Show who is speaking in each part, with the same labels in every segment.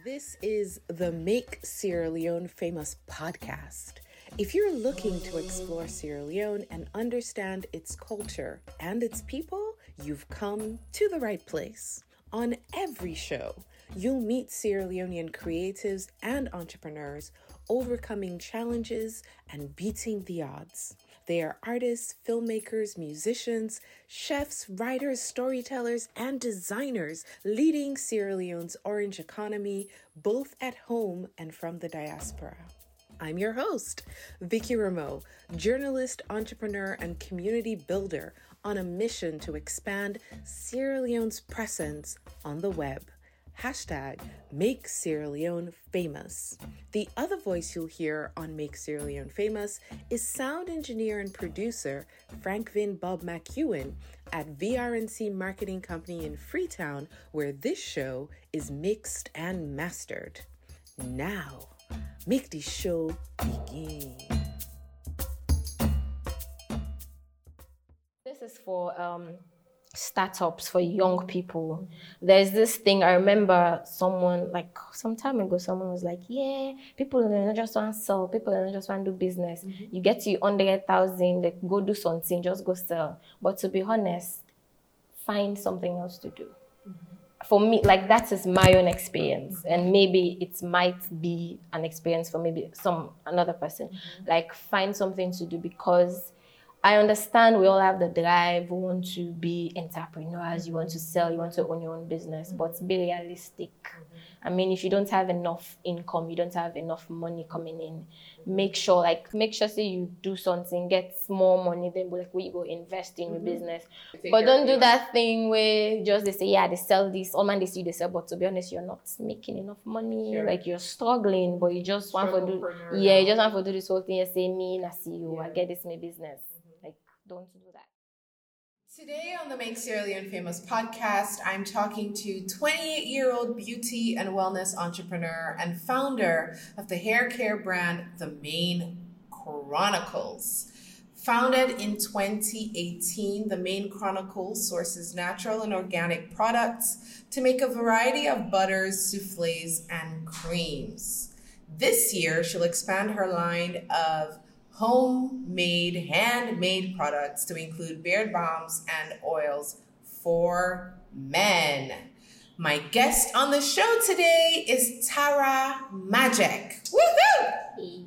Speaker 1: This is the Make Sierra Leone Famous podcast. If you're looking to explore Sierra Leone and understand its culture and its people, you've come to the right place. On every show, you'll meet Sierra Leonean creatives and entrepreneurs overcoming challenges and beating the odds. They are artists, filmmakers, musicians, chefs, writers, storytellers, and designers leading Sierra Leone's orange economy, both at home and from the diaspora. I'm your host, Vicky Rameau, journalist, entrepreneur, and community builder on a mission to expand Sierra Leone's presence on the web. Hashtag Make Sierra Leone Famous. The other voice you'll hear on Make Sierra Leone Famous is sound engineer and producer Frank Bob McEwen at VRNC Marketing Company in Freetown, where this show is mixed and mastered. Now, make the show begin.
Speaker 2: This is for startups, for young people. There's this thing, I remember someone, like some time ago, someone was like, yeah, people don't just want to sell, people don't just want to do business. You get to 100,000, like, go do something, just go sell. But to be honest, find something else to do. For me, like, that is my own experience, and maybe it might be an experience for maybe another person. Like, find something to do, because I understand we all have the drive, we want to be entrepreneurs, you want to sell, you want to own your own business, but be realistic. I mean, if you don't have enough income, you don't have enough money coming in, make sure say you do something, get more money, then we go invest in your business. But don't do that thing where just they say, yeah, they sell this, all man they see they sell, but to be honest, you're not making enough money, like you're struggling, but you just want to do, you just want to do this whole thing, you say, me, I see you, I get this, my business. Like, don't do that.
Speaker 1: Today on the Make Sierra Leone Famous podcast, I'm talking to 28-year-old beauty and wellness entrepreneur and founder of the hair care brand, The Mane Chronicles. Founded in 2018, The Mane Chronicles sources natural and organic products to make a variety of butters, soufflés, and creams. This year, she'll expand her line of homemade, handmade products to include beard balms and oils for men. My guest on the show today is Tara Magic. Woohoo!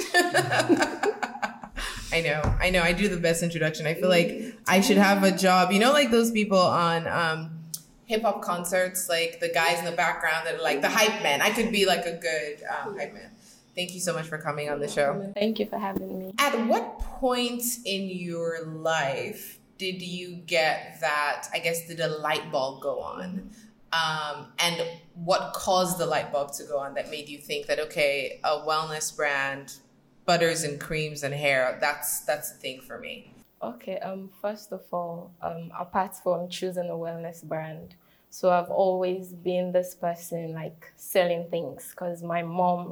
Speaker 1: I know. I do the best introduction. I feel like I should have a job. You know, like those people on hip-hop concerts, like the guys in the background that are like the hype men. I could be like a good hype man. Thank you so much for coming on the show.
Speaker 2: Thank you for having me.
Speaker 1: At what point in your life did you get that, I guess, did a light bulb go on? And what caused the light bulb to go on that made you think that, okay, a wellness brand, butters and creams and hair, that's the thing for me?
Speaker 2: Okay, first of all, apart from choosing a wellness brand, so I've always been this person like selling things, because my mom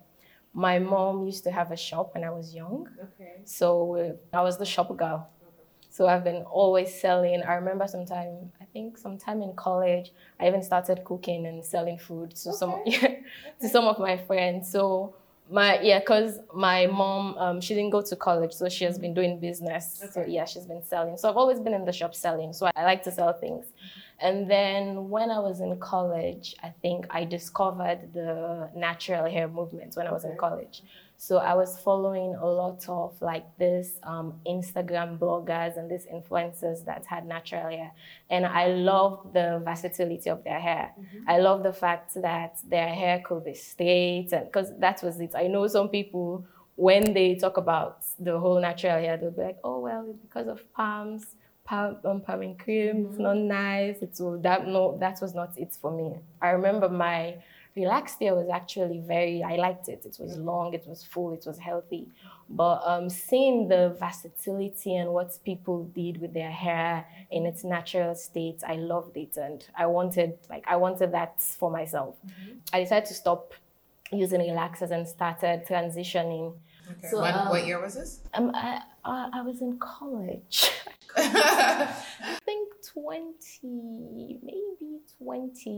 Speaker 2: used to have a shop when I was young. Okay. So I was the shop girl. So I've been always selling. I remember sometime in college, I even started cooking and selling food to some of my friends. So because my mom, she didn't go to college, so she has been doing business. Okay. So yeah, she's been selling. So I've always been in the shop selling. So I like to sell things. And then when I was in college, I think I discovered the natural hair movement when I was in college. So I was following a lot of like this Instagram bloggers and these influencers that had natural hair. And I loved the versatility of their hair. I love the fact that their hair could be straight, and because that was it. I know some people, when they talk about the whole natural hair, they'll be like, oh, well, it's because of palms. Palming cream, it's not nice. That was not it for me. I remember my relaxed hair was actually I liked it. It was long, it was full, it was healthy. But seeing the versatility and what people did with their hair in its natural state, I loved it, and I wanted that for myself. I decided to stop using relaxers and started transitioning.
Speaker 1: Okay. So, what year was this?
Speaker 2: I was in college. I think 20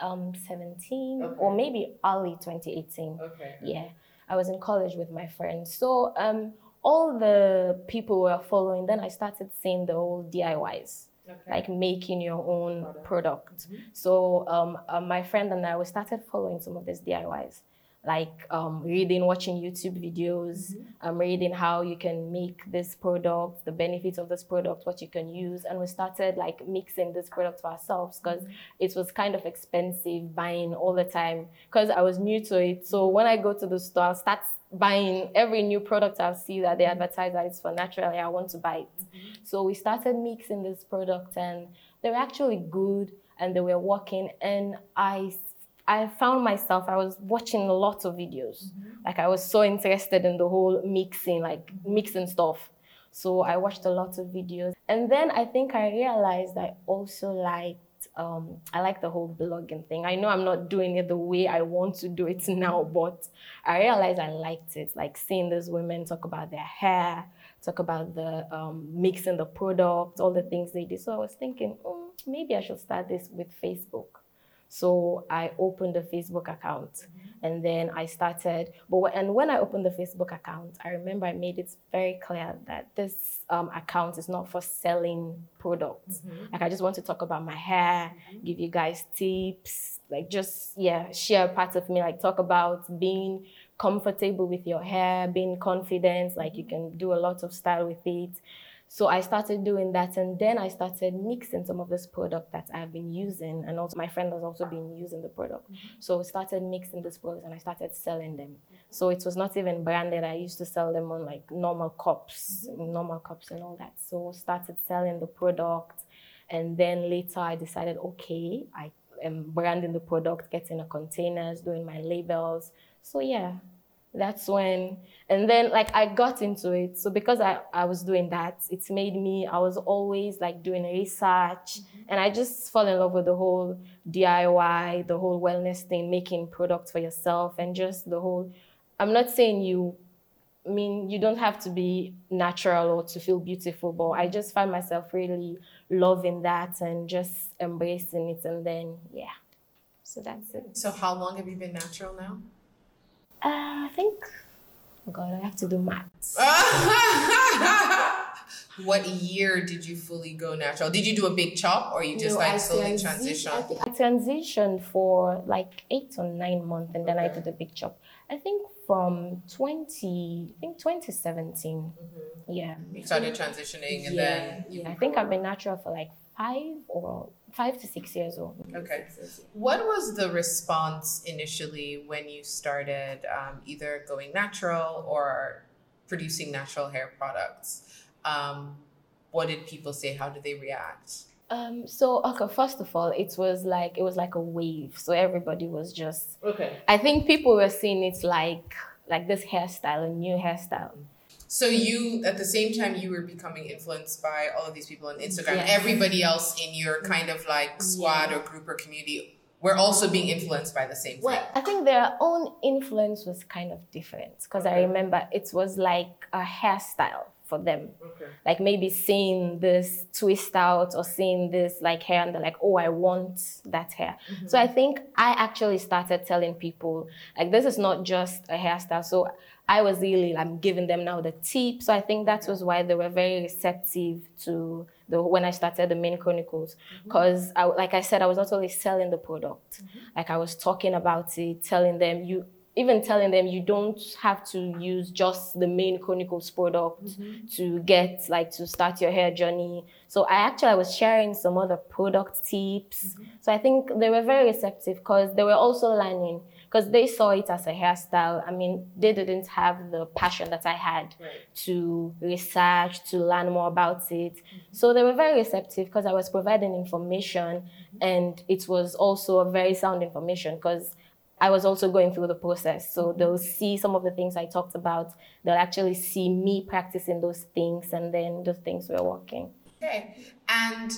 Speaker 2: 17 or maybe early 2018.
Speaker 1: Okay.
Speaker 2: Yeah, I was in college with my friends. So all the people were following. Then I started seeing the whole DIYs. Okay. Like making your own product. So my friend and I, we started following some of these DIYs, like reading, watching YouTube videos, reading how you can make this product, the benefits of this product, what you can use. And we started like mixing this product for ourselves because it was kind of expensive buying all the time because I was new to it. So when I go to the store, I'll start buying every new product I see that they advertise that it's for natural hair, I want to buy it. So we started mixing this product and they were actually good and they were working. And I found myself, I was watching a lot of videos. Like I was so interested in the whole mixing, like mixing stuff. So I watched a lot of videos. And then I think I realized I also liked I like the whole blogging thing. I know I'm not doing it the way I want to do it now, but I realized I liked it. Like seeing these women talk about their hair, talk about the mixing the product, all the things they did. So I was thinking, maybe I should start this with Facebook. So I opened a Facebook account and then I started, and when I opened the Facebook account, I remember I made it very clear that this account is not for selling products. Like I just want to talk about my hair, give you guys tips, like just, share part of me, like talk about being comfortable with your hair, being confident, like you can do a lot of style with it. So I started doing that and then I started mixing some of this product that I've been using and also my friend has also been using the product. So we started mixing this product and I started selling them. So it was not even branded. I used to sell them on like normal cups and all that. So I started selling the product and then later I decided, okay, I am branding the product, getting the containers, doing my labels. So yeah. That's when, and then like I got into it. So because I was doing that, it's made me, I was always like doing research and I just fell in love with the whole DIY, the whole wellness thing, making products for yourself and just the whole, I'm not saying you don't have to be natural or to feel beautiful, but I just find myself really loving that and just embracing it and then, so that's it.
Speaker 1: So how long have you been natural now?
Speaker 2: I think, I have to do maths.
Speaker 1: What year did you fully go natural? Did you do a big chop or you just slowly transition?
Speaker 2: I transitioned for like 8 or 9 months and then I did a big chop. I think from 2017. Yeah.
Speaker 1: You started transitioning and then...
Speaker 2: I think I've been natural for like 5 to 6 years old.
Speaker 1: Okay. What was the response initially when you started either going natural or producing natural hair products? What did people say? How did they react?
Speaker 2: First of all, it was like a wave. So everybody was just... Okay. I think people were seeing it like this hairstyle, a new hairstyle.
Speaker 1: So you, at the same time, you were becoming influenced by all of these people on Instagram. Yes. Everybody else in your kind of like squad or group or community were also being influenced by the same thing.
Speaker 2: Well, I think their own influence was kind of different because I remember it was like a hairstyle for them. Okay. Like maybe seeing this twist out or seeing this like hair and they're like, oh, I want that hair. So I think I actually started telling people like, this is not just a hairstyle. So I was really giving them now the tips. So I think that was why they were very receptive to when I started the Mane Chronicles. Because like I said, I was not only selling the product. Like I was talking about it, telling them you don't have to use just the Mane Chronicles product to get to start your hair journey. So I was sharing some other product tips. So I think they were very receptive because they were also learning because they saw it as a hairstyle. I mean, they didn't have the passion that I had to research, to learn more about it. So they were very receptive because I was providing information and it was also a very sound information because I was also going through the process. So they'll see some of the things I talked about. They'll actually see me practicing those things and then those things were working.
Speaker 1: Okay. And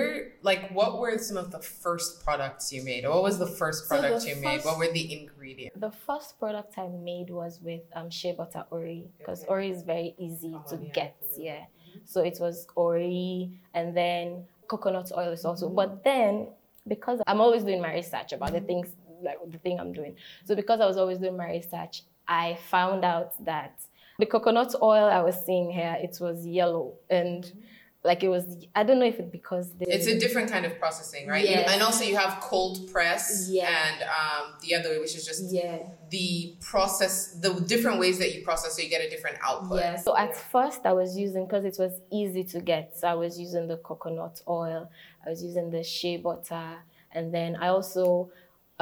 Speaker 1: what were some of the first products you made? Or what was the first product you made? What were the ingredients?
Speaker 2: The first product I made was with shea butter Ori because Ori is very easy to get. So it was Ori and then coconut oil is also. But then because I'm always doing my research about the things, like the thing I'm doing. So because I was always doing my research, I found out that the coconut oil I was seeing here, it was yellow. And like it was, I don't know if it's because
Speaker 1: it's a different kind of processing, right?
Speaker 2: Yes.
Speaker 1: And also you have cold press
Speaker 2: Yeah.
Speaker 1: and the other way, which is just
Speaker 2: Yeah.
Speaker 1: the process, the different ways that you process, so you get a different output.
Speaker 2: Yeah. So at first I was using, because it was easy to get, so I was using the coconut oil, I was using the shea butter, and then I also,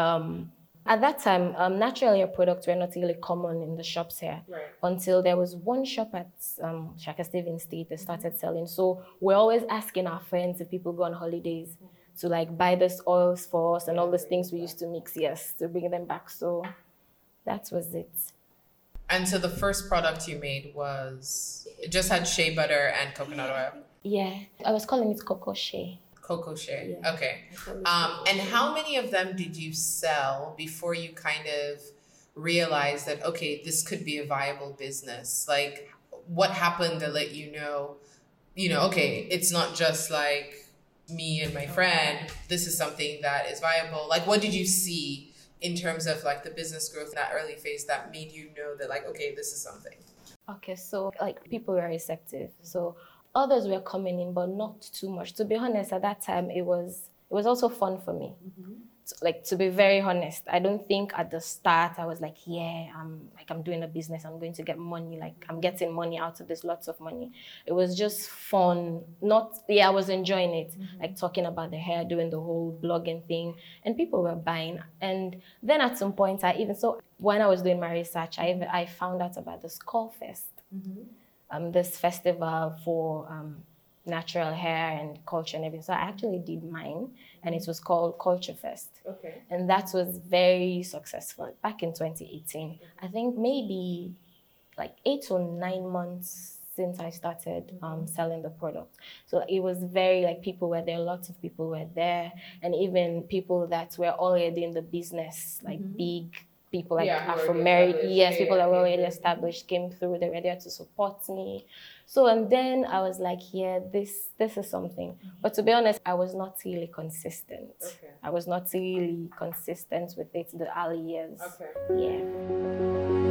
Speaker 2: at that time, natural hair products were not really common in the shops here,
Speaker 1: Right.
Speaker 2: until there was one shop at Shaka Stevens State that started selling. So we're always asking our friends if people go on holidays to like buy these oils for us and all these things we used to mix, yes, to bring them back. So that was it.
Speaker 1: And so the first product you made was, it just had shea butter and coconut oil.
Speaker 2: Yeah, I was calling it Coco Shea.
Speaker 1: Cocoa shea.
Speaker 2: Yeah.
Speaker 1: Okay. And how many of them did you sell before you kind of realized that, okay, this could be a viable business? Like, what happened to let you know, okay, it's not just like me and my friend, this is something that is viable. Like, what did you see in terms of like the business growth in that early phase that made you know that like, okay, this is something?
Speaker 2: Okay, so like people were receptive. So others were coming in, but not too much. To be honest, at that time, it was also fun for me. So, like, to be very honest, I don't think at the start I was like, yeah, I'm doing a business, I'm going to get money, like I'm getting money out of this, lots of money. It was just fun. I was enjoying it, like talking about the hair, doing the whole blogging thing, and people were buying. And then at some point, when I was doing my research, I found out about the Skull Fest. This festival for natural hair and culture and everything. So I actually did mine, and it was called Culture Fest.
Speaker 1: Okay.
Speaker 2: And that was very successful back in 2018. I think maybe like 8 or 9 months since I started selling the product. So it was very, like, people were there, lots of people were there, and even people that were already in the business, like big people like Afro-married, people that were already established came through, they were there to support me. So, and then I was like, yeah, this is something. But to be honest, I was not really consistent.
Speaker 1: Okay.
Speaker 2: I was not really consistent with it the early years.
Speaker 1: Okay.
Speaker 2: Yeah.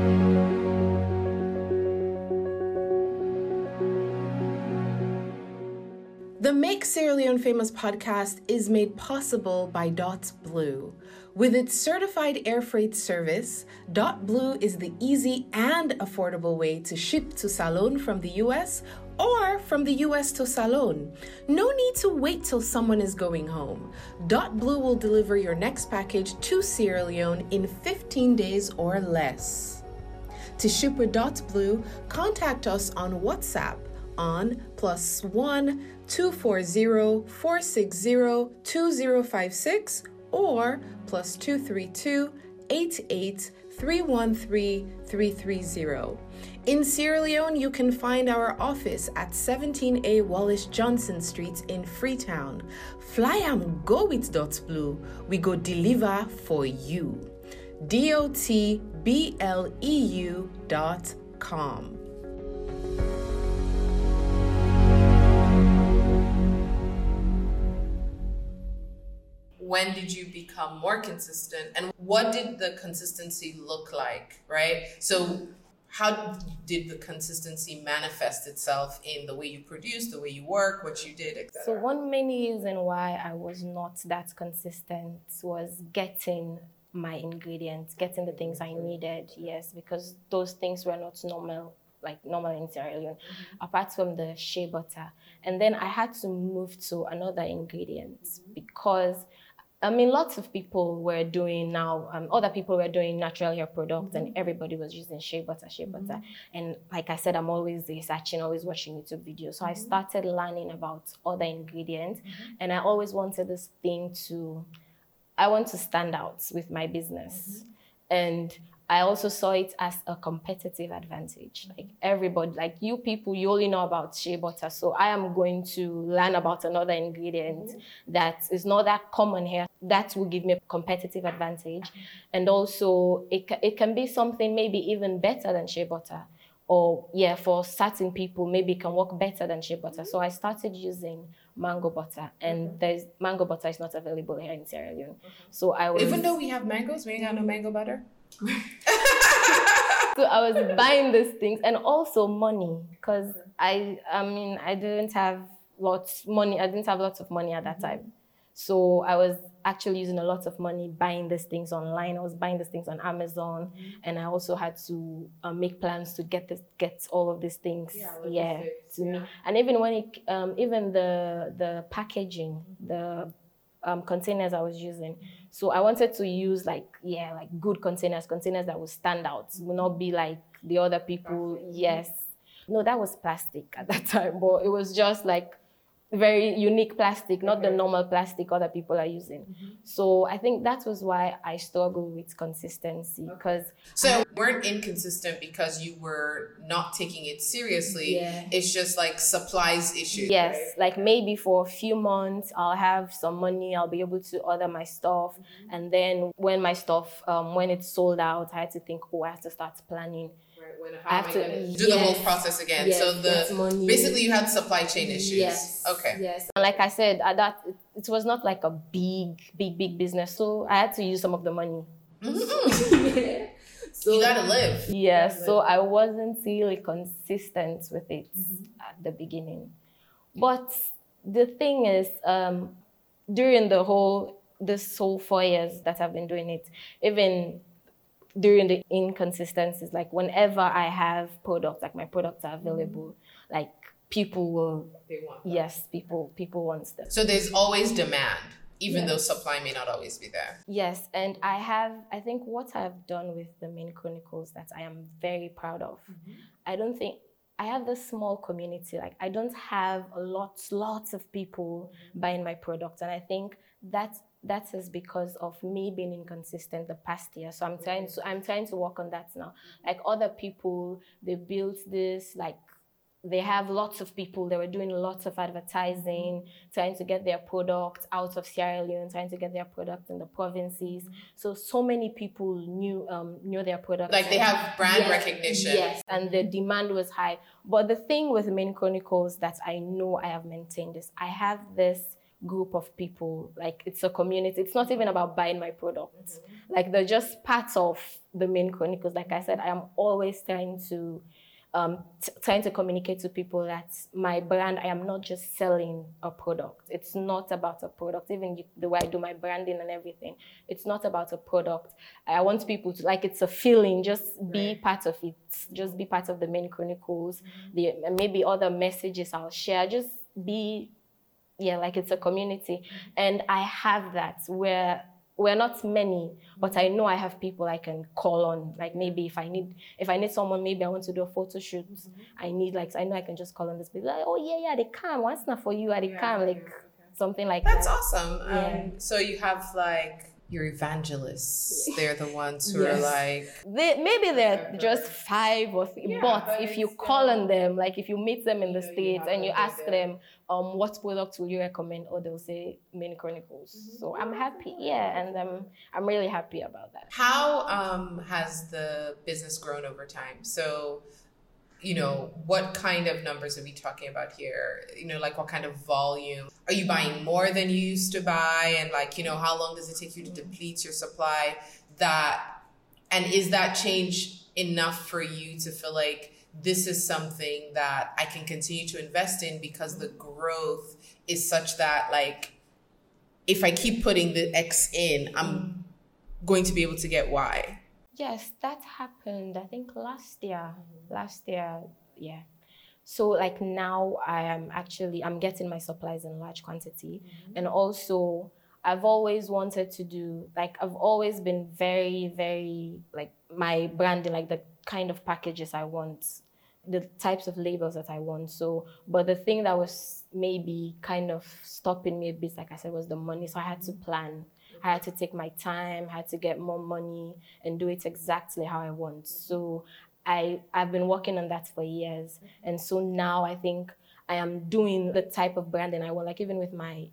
Speaker 1: The Make Sierra Leone Famous podcast is made possible by Dot Blue. With its certified air freight service, Dot Blue is the easy and affordable way to ship to Salone from the US or from the US to Salone. No need to wait till someone is going home. Dot Blue will deliver your next package to Sierra Leone in 15 days or less. To ship with Dot Blue, contact us on WhatsApp on +1 240 460 2056 or +232 88 313 330. In Sierra Leone, you can find our office at 17A Wallace Johnson Street in Freetown. Fly and go with Dot Blue. We go deliver for you. DOTBLEU.com. When did you become more consistent, and what did the consistency look like, right? So how did the consistency manifest itself in the way you produce, the way you work, what you did, etc.?
Speaker 2: So one main reason why I was not that consistent was getting my ingredients, getting the things I needed, yes, because those things were not normal in Sierra Leone, apart from the shea butter. And then I had to move to another ingredient because lots of people were doing now, other people were doing natural hair products, and everybody was using shea butter. And like I said, I'm always researching, always watching YouTube videos. So I started learning about other ingredients, and I always wanted this thing I want to stand out with my business. And I also saw it as a competitive advantage. Like everybody, like you people, you only know about shea butter. So I am going to learn about another ingredient that is not that common here. That will give me a competitive advantage. And also it can be something maybe even better than shea butter. or yeah, for certain people, maybe it can work better than shea butter. So I started using mango butter, and there's mango butter is not available here in Sierra Leone. So I was,
Speaker 1: even though we have mangoes, we ain't got no mango butter.
Speaker 2: so I was buying these things, and also money, because I mean I didn't have lots of money at that time. So I was actually using a lot of money buying these things online. I was buying these things on Amazon, and I also had to make plans to get all of these things to me. And even when it even the packaging, the containers I was using. So I wanted to use like good containers that would stand out, would not be like the other people. Yes. No, that was plastic at that time, but it was just like very unique plastic, not the normal plastic other people are using. So I think that was why I struggled with consistency, because
Speaker 1: so you weren't inconsistent because you were not taking it seriously. It's just like supplies issues.
Speaker 2: Yes,
Speaker 1: right?
Speaker 2: Like maybe for a few months I'll have some money, I'll be able to order my stuff, and then when my stuff when it's sold out, I had to think, I have to start planning.
Speaker 1: I have to do the whole process again.
Speaker 2: Yes,
Speaker 1: so basically you had supply chain issues.
Speaker 2: Yes.
Speaker 1: Okay.
Speaker 2: Yes. And like I said, at that it was not like a big business, so I had to use some of the money.
Speaker 1: So you gotta live.
Speaker 2: Yeah. So I wasn't really consistent with it at the beginning. But the thing is, during this whole 4 years that I've been doing it, even during the inconsistencies, like whenever I have products, like my products are available, like people will, people want them.
Speaker 1: So there's always demand, even though supply may not always be there.
Speaker 2: Yes, and I think what I've done with the Main Chronicles that I am very proud of, I don't think, I have this small community, like I don't have lots of people buying my products, and I think that is because of me being inconsistent the past year. So I'm trying to work on that now. Like other people, they built this, like they have lots of people, they were doing lots of advertising, trying to get their product out of Sierra Leone, trying to get their product in the provinces. So many people knew their product.
Speaker 1: Like they have brand recognition.
Speaker 2: Yes, and the demand was high. But the thing with Main Chronicles that I know I have maintained is I have this group of people, like it's a community. It's not even about buying my products. Like they're just parts of the Main Chronicles. Like I said, I am always trying to communicate to people that my brand, I am not just selling a product. It's not about a product. Even the way I do my branding and everything, it's not about a product. I want people to, like, it's a feeling, just be part of it. Just be part of the Main Chronicles. Maybe other messages I'll share. Just be, like it's a community. And I have that where we're not many, but I know I have people I can call on. Like maybe if I need someone, maybe I want to do a photo shoot. I know I can just call on this people. Like, oh yeah, they come. Once not for you, they come. Like something like
Speaker 1: that. That's
Speaker 2: awesome.
Speaker 1: So you have like your evangelists. They're the ones who are like...
Speaker 2: Maybe they're just 5 or 3, but if you call on them, like if you meet them in the States and you ask them, what product will you recommend? Or they'll say Main Chronicles. So I'm happy, and I'm really happy about that.
Speaker 1: How has the business grown over time? So, what kind of numbers are we talking about here? Like what kind of volume? Are you buying more than you used to buy? And like, how long does it take you to deplete your supply? And is that change enough for you to feel like this is something that I can continue to invest in because the growth is such that, like, if I keep putting the X in, I'm going to be able to get Y?
Speaker 2: Yes, that happened, I think, last year. Yeah. So, like, now I'm getting my supplies in large quantity. And also, I've always wanted to do, like, I've always been very, very, like, my branding, like, the kind of packages I want, the types of labels that I want. So, but the thing that was maybe kind of stopping me a bit, like I said, was the money. So I had to plan. I had to take my time, I had to get more money and do it exactly how I want. So I've been working on that for years. And so now I think I am doing the type of branding I want, like even with my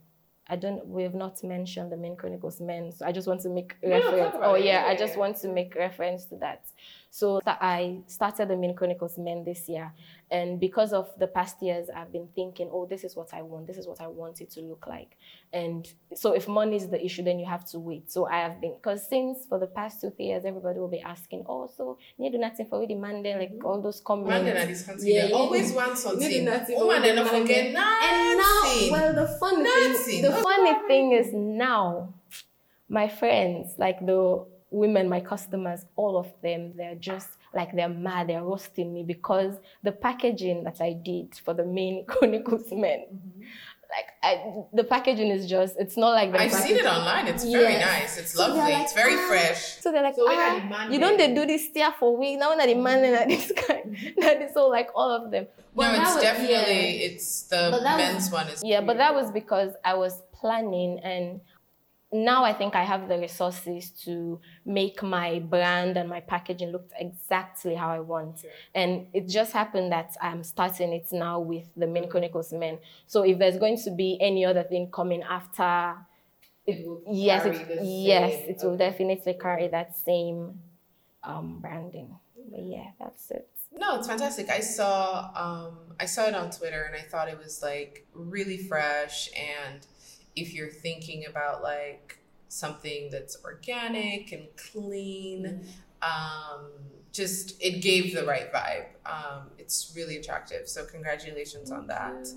Speaker 2: we've not mentioned the Main Chronicles Men, so I just want to make reference. I just want to make reference to that. So I started the Main Chronicles Men this year, and because of the past years, I've been thinking, oh, this is what I want. This is what I want it to look like. And so if money is the issue, then you have to wait. So I have been, because since for the past 2-3 years, everybody will be asking, oh, so you do nothing for the man there, like all those comments.
Speaker 3: Man, then this country, they always want something. Woman, they don't forget nothing.
Speaker 2: And now, well, the funny thing is now, my friends, like the women, my customers, all of them, they're just like, they're mad, they're roasting me because the packaging that I did for the Main Chronicles Men, the packaging is just, it's not like
Speaker 3: I've seen it online. It's very nice. It's lovely. Like, it's very fresh.
Speaker 2: So they're like, you don't they do this still for week now that the man and this guy, that is all like all of them.
Speaker 3: But no, it's definitely it's the men's one.
Speaker 2: But that was because I was planning, and now I think I have the resources to make my brand and my packaging look exactly how I want. Yeah. And it just happened that I'm starting it now with the Main Chronicles Men. So if there's going to be any other thing coming after, it will definitely carry that same branding. But yeah, that's it.
Speaker 3: No, it's fantastic. I saw it on Twitter, and I thought it was like really fresh. And if you're thinking about like something that's organic and clean, just it gave the right vibe. It's really attractive. So congratulations on that.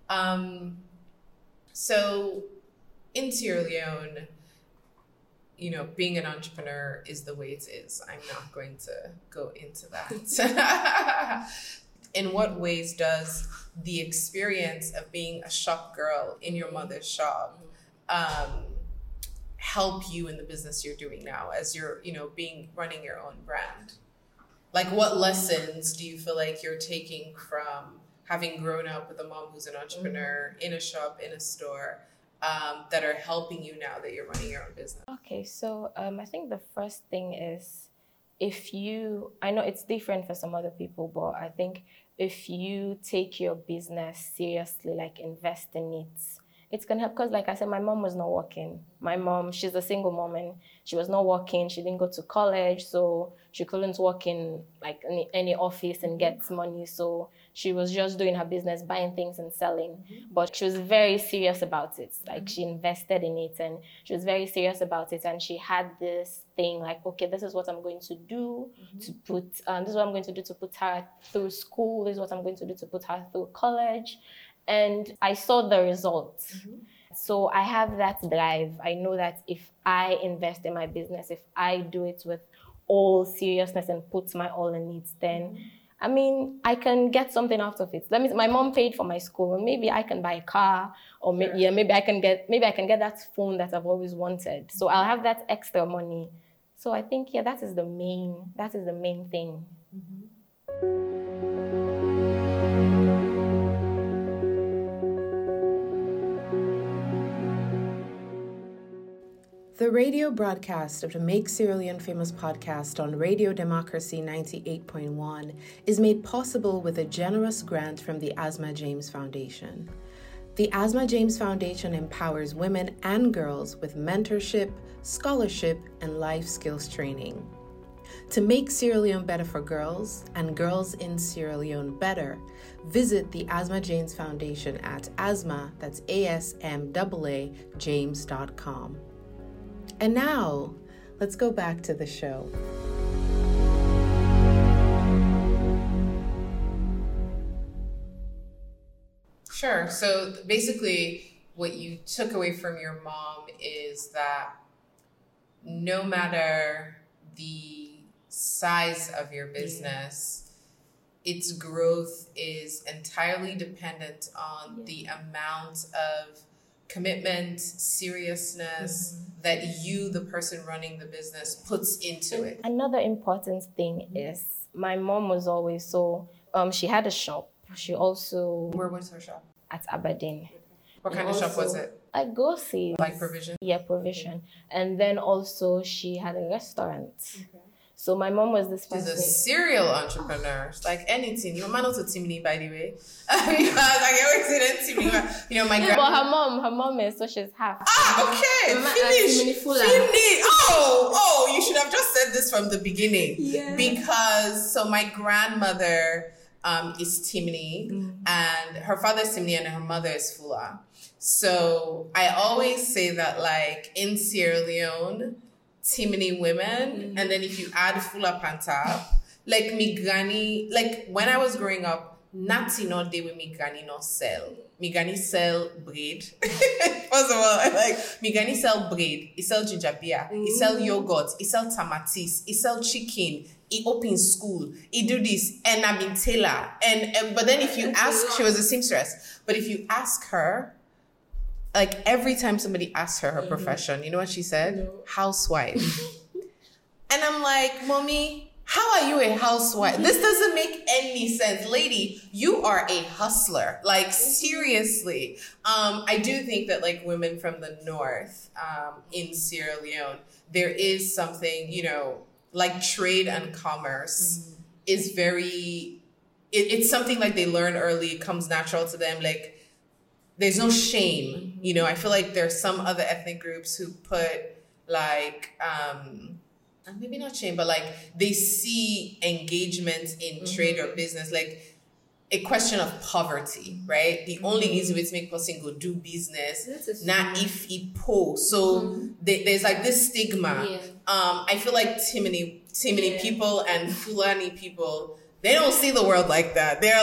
Speaker 3: So in Sierra Leone, you know, being an entrepreneur is the way it is. I'm not going to go into that. In what ways does the experience of being a shop girl in your mother's shop help you in the business you're doing now as you're, you know, running your own brand? Like, what lessons do you feel like you're taking from having grown up with a mom who's an entrepreneur in a shop, in a store, that are helping you now that you're running your own business?
Speaker 2: Okay, so I think the first thing is, I know it's different for some other people, but I think if you take your business seriously, like invest in it, it's going to help. Because like I said, my mom was not working. My mom, she's a single mom, and she was not working. She didn't go to college, so she couldn't work in like any office and get money. So she was just doing her business, buying things and selling. But she was very serious about it. Like she invested in it, and she was very serious about it. And she had this thing like, okay, this is what I'm going to do to put, this is what I'm going to do to put her through school. This is what I'm going to do to put her through college. And I saw the results. So I have that drive. I know that if I invest in my business, if I do it with all seriousness and put my all in it, then I mean, I can get something out of it. That means my mom paid for my school. Maybe I can buy a car, or maybe I can get that phone that I've always wanted. So I'll have that extra money. So I think that is the main thing.
Speaker 1: The radio broadcast of the Make Sierra Leone Famous podcast on Radio Democracy 98.1 is made possible with a generous grant from the Asma James Foundation. The Asma James Foundation empowers women and girls with mentorship, scholarship, and life skills training. To make Sierra Leone better for girls and girls in Sierra Leone better, visit the Asma James Foundation at ASMA, that's ASMAA, James.com. And now, let's go back to the show.
Speaker 3: Sure. So basically, what you took away from your mom is that no matter the size of your business, its growth is entirely dependent on the amount of commitment, seriousness that you, the person running the business, puts into it.
Speaker 2: Another important thing is my mom was always she had a shop. She also...
Speaker 3: Where was her shop?
Speaker 2: At Aberdeen.
Speaker 3: What kind of shop was it?
Speaker 2: Like groceries.
Speaker 3: Like provision?
Speaker 2: Yeah, provision. And then also she had a restaurant. Okay. So my mom was this
Speaker 3: She's
Speaker 2: person.
Speaker 3: a serial entrepreneur. It's like anything. Your man also Timmy, by the way. Because I always say that Timmy. My grandma.
Speaker 2: But her mom is, so she's half.
Speaker 3: Okay. Finish. Oh, you should have just said this from the beginning.
Speaker 2: Yeah.
Speaker 3: Because, so my grandmother is Timni, and her father is Timni, and her mother is Fula. So I always say that, like, in Sierra Leone, Timni women, and then if you add Fula Pantap, like me granny, like when I was growing up, Nati not day with me granny not sell. Me granny sell bread. First of all, me granny sell bread. He sell ginger beer. He sell yogurt. He sell tamatis. He sell chicken. He open school. He do this. And I'm in Taylor. And but then if you ask, she was a seamstress. But if you ask her, like every time somebody asks her profession, you know what she said? No. Housewife. And I'm like, Mommy, how are you a housewife? This doesn't make any sense. Lady, you are a hustler. Like, seriously. I do think that, like, women from the north in Sierra Leone, there is something, like trade and commerce is very, it's something like they learn early. It comes natural to them. Like, there's no shame, I feel like there's some other ethnic groups who put like, maybe not shame, but like they see engagement in trade or business like a question of poverty, right? The only easy way to make person go do business, not if it post. So there's like this stigma. Yeah. I feel like Timini people and Fulani people, they don't see the world like that. They're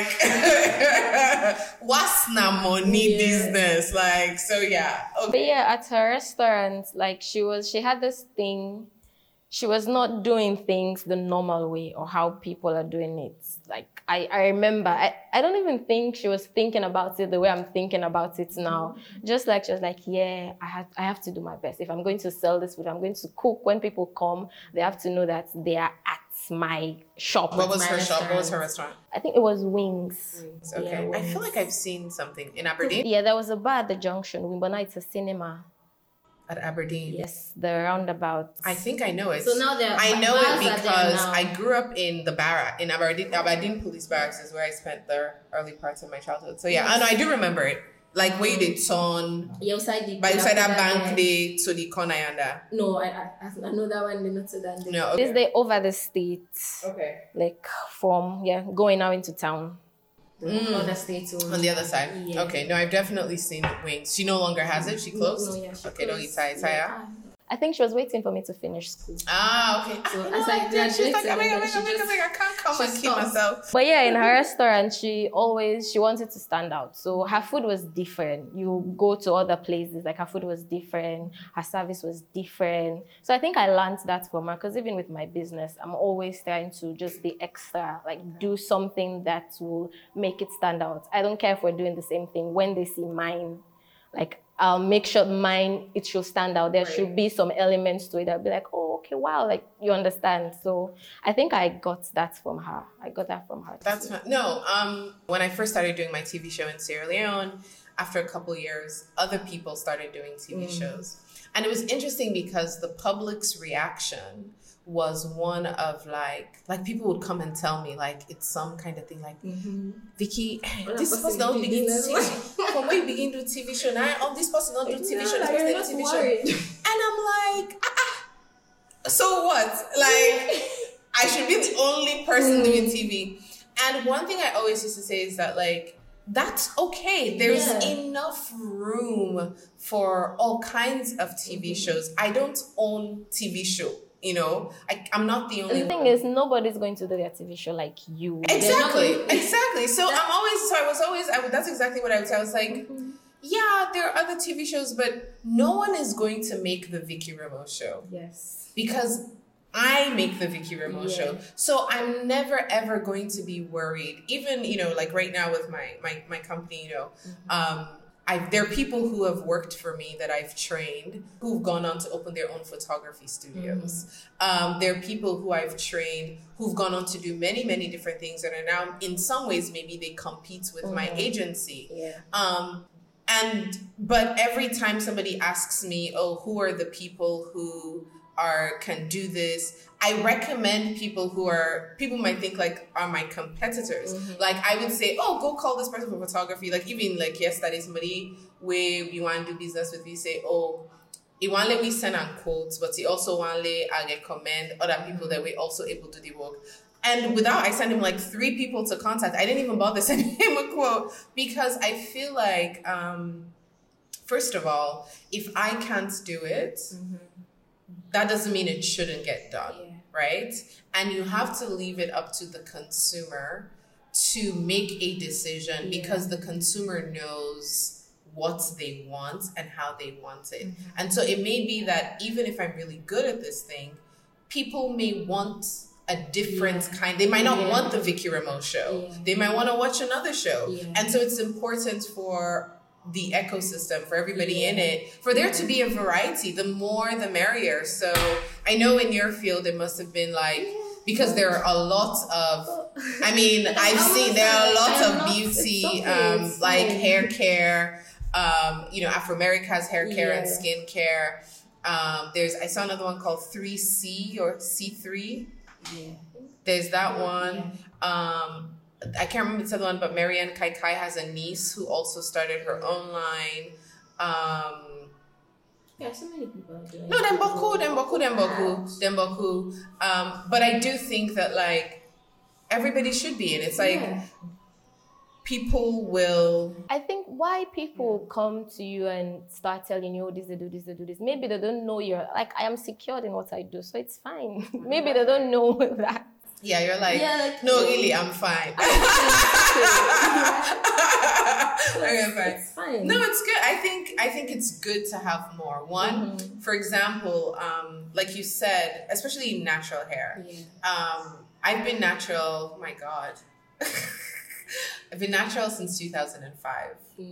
Speaker 3: like, what's na money business? Like, so yeah. Okay.
Speaker 2: But yeah, at her restaurant, like she had this thing, she was not doing things the normal way or how people are doing it. Like, I remember, I don't even think she was thinking about it the way I'm thinking about it now. Just like, she was like, yeah, I have to do my best. If I'm going to sell this food, I'm going to cook. When people come, they have to know that they are at my shop.
Speaker 3: What was her shop? What was her restaurant?
Speaker 2: I think it was Wings.
Speaker 3: Okay.
Speaker 2: Yeah, Wings.
Speaker 3: I feel like I've seen something in Aberdeen.
Speaker 2: Yeah, there was a bar at the junction. Wimbona, it's a cinema.
Speaker 3: At Aberdeen?
Speaker 2: Yes, the roundabout.
Speaker 3: I think I know it.
Speaker 2: So now
Speaker 3: I know it because I grew up in the barrack, in Aberdeen. Aberdeen Police Barracks is where I spent the early parts of my childhood. So yeah, I do remember it. Like where you did turn by inside that bank day to the corner yonder.
Speaker 2: No, I know that one. Not to that.
Speaker 3: No, okay.
Speaker 2: It's the over the state.
Speaker 3: Okay.
Speaker 2: Like from going out into town.
Speaker 3: Other state on the other side. Yeah. Okay, no, I've definitely seen Wings. She no longer has it. She closed.
Speaker 2: No, yeah, she
Speaker 3: okay,
Speaker 2: closed.
Speaker 3: No, it's
Speaker 2: I think she was waiting for me to finish school.
Speaker 3: Ah, okay. So as I graduated, she's like, I can't come and keep myself.
Speaker 2: But yeah, in her restaurant, she wanted to stand out. So her food was different. You go to other places, like her food was different, her service was different. So I think I learned that from her, because even with my business, I'm always trying to just be extra, like do something that will make it stand out. I don't care if we're doing the same thing. When they see mine, like, I'll make sure it should stand out. There should be some elements to it. I'll be like, oh, okay, wow, like, you understand. So I think I got that from her.
Speaker 3: That's fun. No, when I first started doing my TV show in Sierra Leone, after a couple of years, other people started doing TV shows. And it was interesting because the public's reaction was one of like people would come and tell me like it's some kind of thing like Vicky, this person don't begin to TV from when you begin to do TV show now. This person don't do TV show. This person do TV show. And I'm like, so what? Like I should be the only person doing TV. And one thing I always used to say is that like that's okay. There's enough room for all kinds of TV shows. I don't own TV show. I'm not the only one. The thing
Speaker 2: is, nobody's going to do their TV show like you.
Speaker 3: Exactly. So that's exactly what I would say. I was like, yeah, there are other TV shows, but no one is going to make the Vicky Ramos show. Yes. Because I make the Vicky Ramos show. So I'm never, ever going to be worried. Even, like right now with my company, there are people who have worked for me that I've trained who've gone on to open their own photography studios. There are people who I've trained who've gone on to do many, many different things and are now, in some ways, maybe they compete with my agency. Yeah. But every time somebody asks me, who are the people who can do this. I recommend people people might think like are my competitors. Like I would say, oh, go call this person for photography. Like even like yesterday, somebody where you want to do business with, you say, oh, he want let me send on quotes, but he also want let I recommend other people that we also able to do the work. And I sent him like 3 people to contact. I didn't even bother sending him a quote because I feel like, first of all, if I can't do it, that doesn't mean it shouldn't get done, right? And you have to leave it up to the consumer to make a decision because the consumer knows what they want and how they want it. And so it may be that even if I'm really good at this thing, people may want a different kind. They might not want the Vicky Ramos show. They might want to watch another show. And so it's important for the ecosystem, for everybody in it, for there to be a variety. The more, the merrier. So I know in your field, it must have been like, because there are a lot of, I mean, I've seen, there are a lot of beauty, like hair care, Afro-America's hair care and skin care. I saw another one called 3C or C3. There's that one. I can't remember the other one, but Marianne Kaikai has a niece who also started her own line.
Speaker 2: So many people are doing.
Speaker 3: No, them boku. But I do think that like everybody should be in. It's like people will.
Speaker 2: I think why people come to you and start telling you, oh, this, they do this, they do this. Maybe they don't know you're like, I am secured in what I do, so it's fine. Maybe they don't know that.
Speaker 3: Yeah, you're like, no, really, I'm fine. Okay, fine.
Speaker 2: It's fine.
Speaker 3: No, it's good. I think it's good to have more. One, for example, like you said, especially natural hair. I've been natural, oh my God. I've been natural since 2005.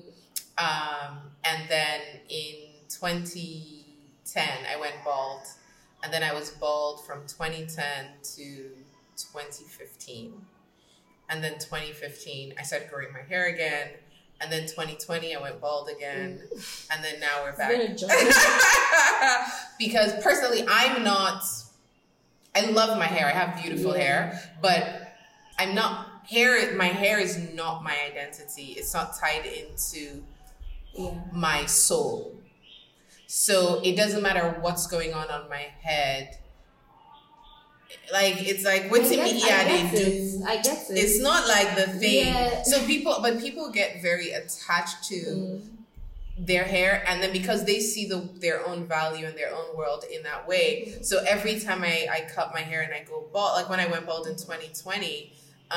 Speaker 3: And then in 2010, I went bald. And then I was bald from 2010 to 2015. And then 2015, I started growing my hair again. And then 2020, I went bald again. And then now we're back. Because personally, I love my hair. I have beautiful hair. But my hair is not my identity. It's not tied into my soul. So it doesn't matter what's going on my head. Like, it's like, what's in me? Yeah, they do.
Speaker 2: I guess it.
Speaker 3: It's not like the thing. Yeah. So people get very attached to their hair, and then because they see their own value and their own world in that way. So every time I cut my hair and I go bald, like when I went bald in 2020,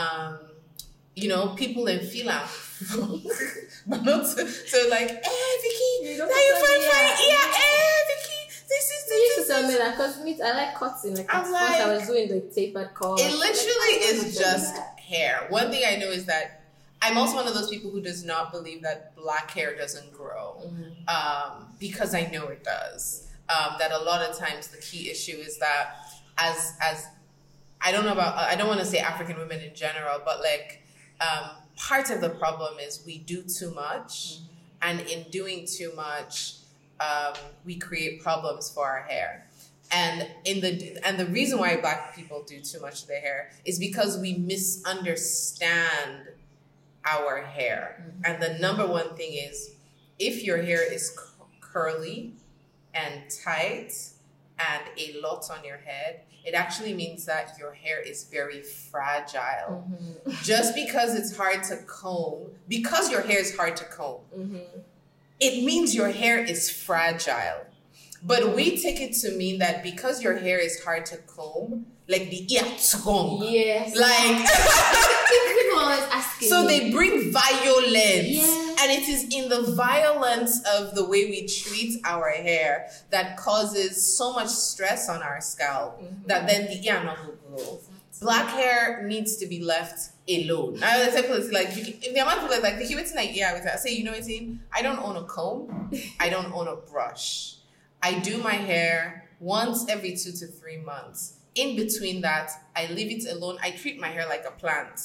Speaker 3: people in Fila. But not so like, hey Vicky, now you fine. Yeah, hey Vicky.
Speaker 2: You used to tell me that because I like cutting. Like at first I was doing the tapered cut.
Speaker 3: It literally is just hair. One thing I know is that I'm also one of those people who does not believe that black hair doesn't grow, because I know it does. That a lot of times the key issue is that as I don't want to say African women in general, but like part of the problem is we do too much, and in doing too much, we create problems for our hair. And the reason why black people do too much to their hair is because we misunderstand our hair. And the number one thing is, if your hair is curly and tight and a lot on your head, it actually means that your hair is very fragile. Just because it's hard to comb, because your hair is hard to comb, it means your hair is fragile. But we take it to mean that because your hair is hard to comb, like the ear tongue.
Speaker 2: Yes.
Speaker 3: Like
Speaker 2: people always asking.
Speaker 3: So they bring violence. And it is in the violence of the way we treat our hair that causes so much stress on our scalp that then the ear not will grow. Black hair needs to be left alone. I would say, like, if the amount of people like, what's in idea with that? Say, you know what I mean? I don't own a comb. I don't own a brush. I do my hair once every 2 to 3 months. In between that, I leave it alone. I treat my hair like a plant.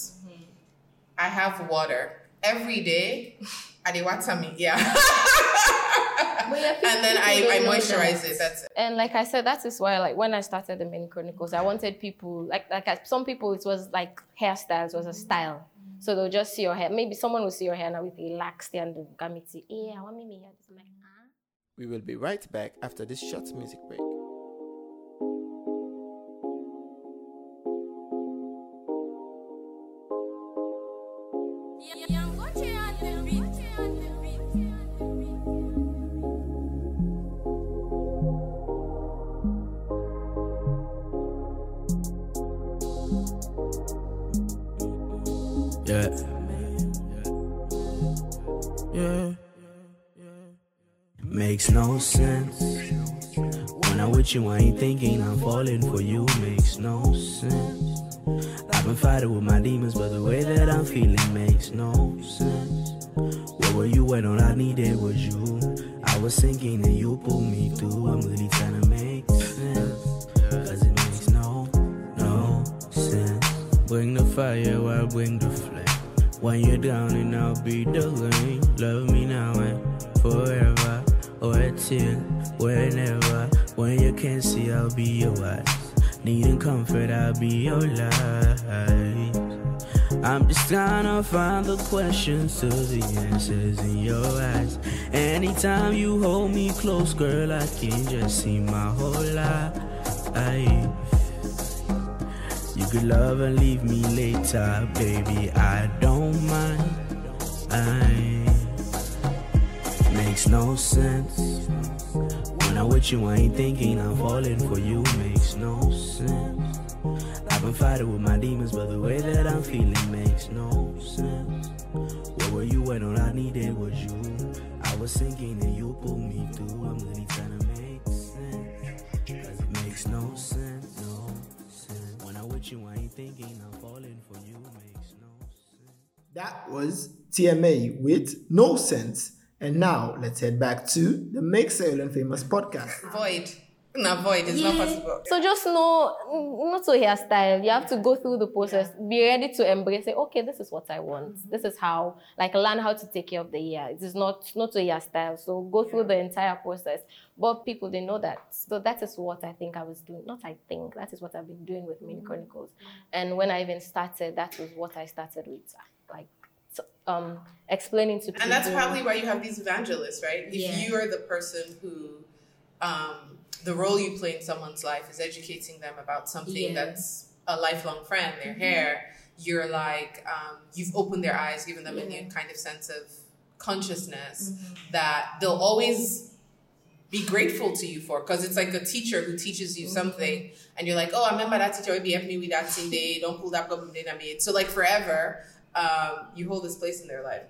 Speaker 3: I have water every day. I dey water me, yeah. And then I moisturize it. That's it.
Speaker 2: And like I said, that is why, like, when I started the Mini Chronicles, I wanted people, some people, it was like hairstyles was a style. So they'll just see your hair. Maybe someone will see your hair now with a laxed and the gamity. Yeah, I want me hair. Just like,
Speaker 4: We will be right back after this short music break.
Speaker 5: Yeah. Makes no sense. When I'm with you, I ain't thinking I'm falling for you. Makes no sense. I've been fighting with my demons, but the way that I'm feeling makes no sense. Where were you when all I needed was you? I was sinking and you pulled me through. I'm really trying to make sense, cause it makes no sense. Bring the fire, I'll bring the flame. When you're down and I'll be the rain. Love me now and forever, or till whenever. When you can't see, I'll be your eyes. Needing comfort, I'll be your life. I'm just trying to find the questions to the answers in your eyes. Anytime you hold me close, girl, I can just see my whole life. You could love and leave me later, baby, I don't mind. Makes no sense. When I'm with you, I ain't thinking I'm falling for you. Makes no sense. I've been fighting with my demons, but the way that I'm feeling makes no sense. Where were you when all I needed was you? I was sinking and you pulled me through. I'm really trying to make sense, cause it makes no sense. When I'm with you, I ain't thinking I'm falling for you. Makes no sense.
Speaker 6: That was TMA with No Sense. And now let's head back to the Make Sierra Leone Famous podcast.
Speaker 3: Void. No, void is not possible.
Speaker 2: So just know, not to hairstyle. You have to go through the process. Be ready to embrace it. Okay, this is what I want. This is how, like, learn how to take care of the hair. It is not to hairstyle. So go through the entire process. But people, they know that. So that is what I think I was doing. Not I think. That is what I've been doing with Mini Chronicles. And when I even started, that was what I started with. Like, explaining to people.
Speaker 3: And that's probably why you have these evangelists, right? If
Speaker 2: Yeah.
Speaker 3: you are the person who, the role you play in someone's life is educating them about something that's a lifelong friend, their hair, you're like, you've opened their eyes, given them a new kind of sense of consciousness that they'll always be grateful to you for, because it's like a teacher who teaches you something and you're like, oh, I remember that teacher would be helping me with that thing, they don't pull that problem I made. So like forever, you hold this place in their life.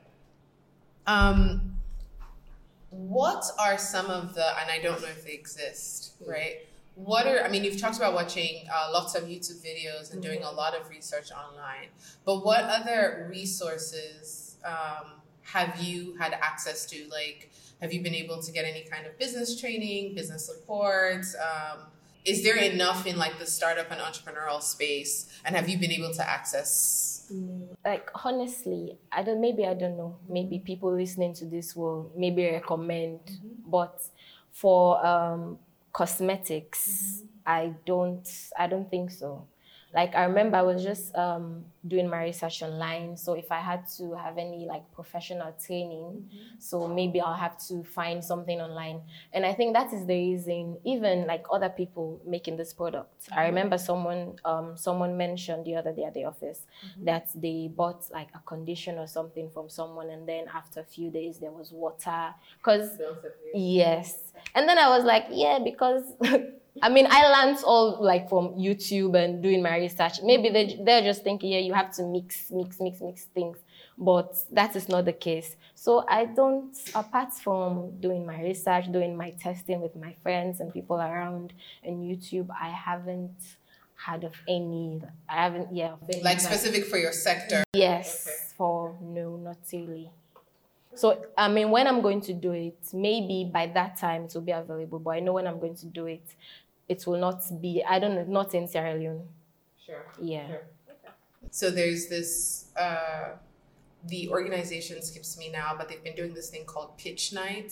Speaker 3: What are some of the, and I don't know if they exist, right? What are, I mean, you've talked about watching lots of YouTube videos and doing a lot of research online, but what other resources have you had access to? Like, have you been able to get any kind of business training, business support? Is there enough in like the startup and entrepreneurial space? And have you been able to access?
Speaker 2: Like, honestly, I don't know. Maybe people listening to this will maybe recommend, but for cosmetics, I don't think so. Like, I remember I was just doing my research online. So if I had to have any like professional training, so maybe I'll have to find something online. And I think that is the reason, even like other people making this product. I remember someone mentioned the other day at the office that they bought like a condition or something from someone, and then after a few days there was water. Yes. And then I was like, yeah, because I mean, I learned all like from YouTube and doing my research. Maybe they're just thinking, yeah, you have to mix things. But that is not the case. So I don't, apart from doing my research, doing my testing with my friends and people around on YouTube, I haven't heard of any,
Speaker 3: Like specific for your sector?
Speaker 2: Yes, no, not really. So, I mean, when I'm going to do it, maybe by that time it will be available, but I know when I'm going to do it, it will not be, I don't know, not in Sierra Leone.
Speaker 3: Sure.
Speaker 2: Yeah.
Speaker 3: Sure. Okay. So there's this, the organization skips me now, but they've been doing this thing called pitch nights,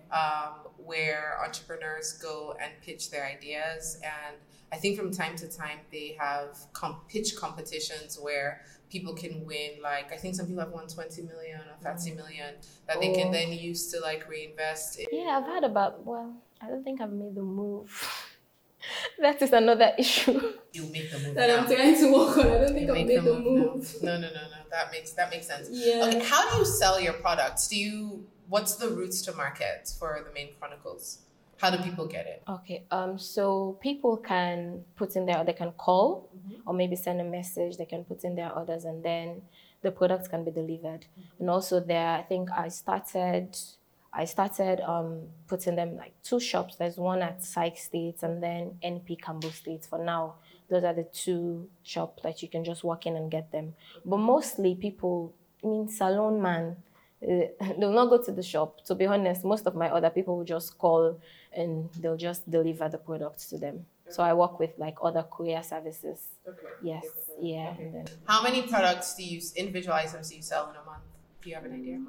Speaker 3: where entrepreneurs go and pitch their ideas. And I think from time to time they have pitch competitions where people can win. Like, I think some people have won 20 million or 30 million that they can then use to like reinvest in.
Speaker 2: Yeah, I've heard about, well, I don't think I've made the move. That is another issue.
Speaker 3: You make the move
Speaker 2: that
Speaker 3: now.
Speaker 2: I'm trying to work on. I don't think
Speaker 3: You
Speaker 2: I've
Speaker 3: make
Speaker 2: made
Speaker 3: the
Speaker 2: the
Speaker 3: move
Speaker 2: move.
Speaker 3: now. No. That makes sense.
Speaker 2: Yeah.
Speaker 3: Okay, how do you sell your products? What's the routes to market for the Main Chronicles? How do people get it?
Speaker 2: Okay, so people can put in they can call or maybe send a message. They can put in their orders and then the products can be delivered. And also I think I started putting them like 2 shops. There's one at Psych States and then NP Cambo States. For now, those are the 2 shops that you can just walk in and get them. But mostly people, salon man, they'll not go to the shop. To be honest, most of my other people will just call and they'll just deliver the products to them. So I work with like other courier services. Okay. Yes. Yeah.
Speaker 3: Okay.
Speaker 2: And then,
Speaker 3: how many products individual items do you sell in a month? Do you have an idea?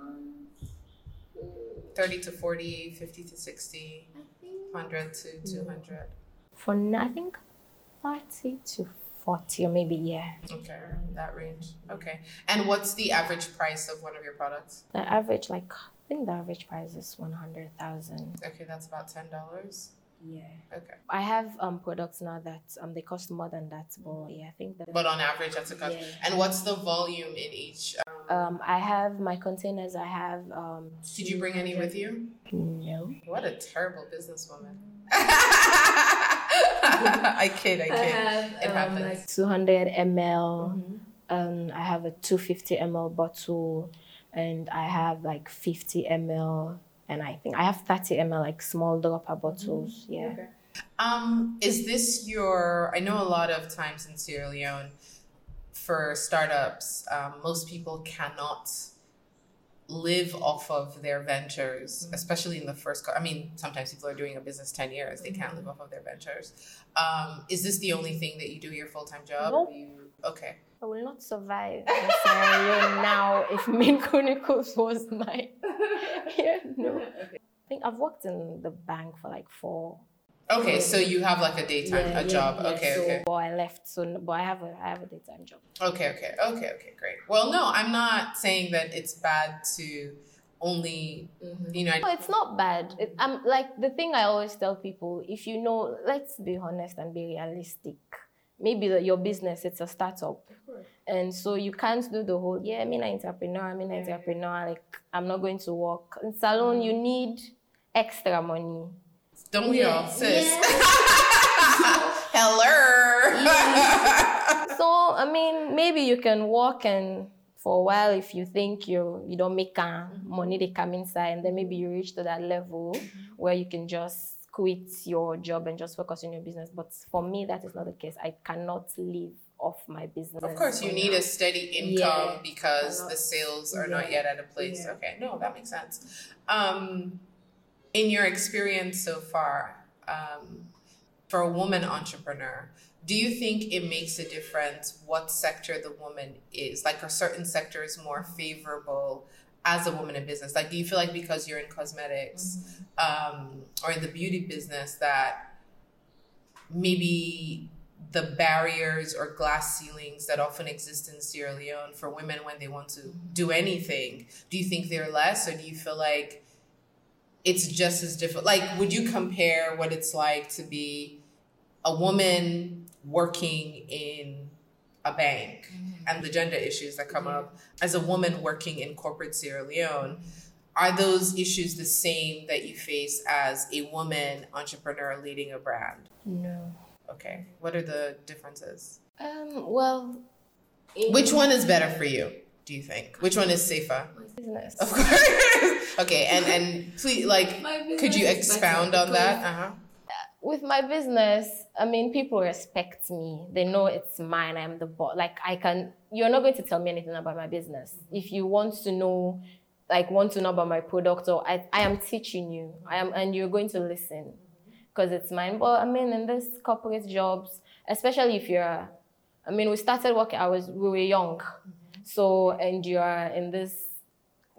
Speaker 3: 30 to 40, 50 to 60, 100 to 200.
Speaker 2: for now, I think 30 to 40 or maybe, yeah.
Speaker 3: Okay, that range. Okay. And what's the average price of one of your products?
Speaker 2: The average, I think the average price is 100,000.
Speaker 3: Okay, that's about $10.
Speaker 2: Yeah.
Speaker 3: Okay.
Speaker 2: I have products now that they cost more than that, but yeah, I think that.
Speaker 3: But on average, that's a cost.
Speaker 2: Yeah.
Speaker 3: And what's the volume in each?
Speaker 2: I have my containers. I have.
Speaker 3: Did you bring any with you?
Speaker 2: No.
Speaker 3: What a terrible businesswoman. I kid.
Speaker 2: I have,
Speaker 3: it happens.
Speaker 2: like 200 ml. I have a 250 ml bottle, and I have like 50 ml, and I think I have 30 ml like small dropper bottles. Yeah.
Speaker 3: Okay. Is this I know a lot of times in Sierra Leone, for startups, most people cannot live off of their ventures, especially in the first. Sometimes people are doing a business 10 years, they can't live off of their ventures. Is this the only thing that you do, your full-time job?
Speaker 2: Nope.
Speaker 3: Okay.
Speaker 2: I will not survive in Sierra Leone now if Main Chronicles was my. Yeah, no. Okay. I think I've worked in the bank for like 4.
Speaker 3: Okay, so you have like a daytime job.
Speaker 2: Yeah,
Speaker 3: okay,
Speaker 2: so,
Speaker 3: okay.
Speaker 2: But I left, but I have a daytime job.
Speaker 3: Okay, great. Well, no, I'm not saying that it's bad to only,
Speaker 2: No, it's not bad. I'm like the thing I always tell people: if let's be honest and be realistic. Maybe your business, it's a startup, and so you can't do the whole. I'm an entrepreneur. Like I'm not going to work in salon. You need extra money.
Speaker 3: Don't we all, sis? Yeah. Hello.
Speaker 2: Yeah. So, maybe you can work and for a while if you think you don't make money, they come inside, and then maybe you reach to that level where you can just quit your job and just focus on your business. But for me, that is not the case. I cannot live off my business.
Speaker 3: Of course, you need a steady income because the sales are not yet at a place. Yeah. Okay, no, that makes sense. In your experience so far, for a woman entrepreneur, do you think it makes a difference what sector the woman is? Like, a certain sector is more favorable as a woman in business? Like, do you feel like because you're in cosmetics or in the beauty business that maybe the barriers or glass ceilings that often exist in Sierra Leone for women when they want to do anything, do you think they're less, or do you feel like it's just as difficult? Like, would you compare what it's like to be a woman working in a bank and the gender issues that come up as a woman working in corporate Sierra Leone? Are those issues the same that you face as a woman entrepreneur leading a brand?
Speaker 2: No.
Speaker 3: Okay. What are the differences?
Speaker 2: Which
Speaker 3: one is better for you, do you think? Which one is safer?
Speaker 2: Business.
Speaker 3: Of course. Okay, and please, could you expound on that? Uh-huh.
Speaker 2: With my business, people respect me. They know it's mine. I'm the boss. You're not going to tell me anything about my business. If you want to know about my product, or I am teaching you. And you're going to listen because it's mine. But in this corporate jobs, especially if you're, we started working. We were young, so and you're in this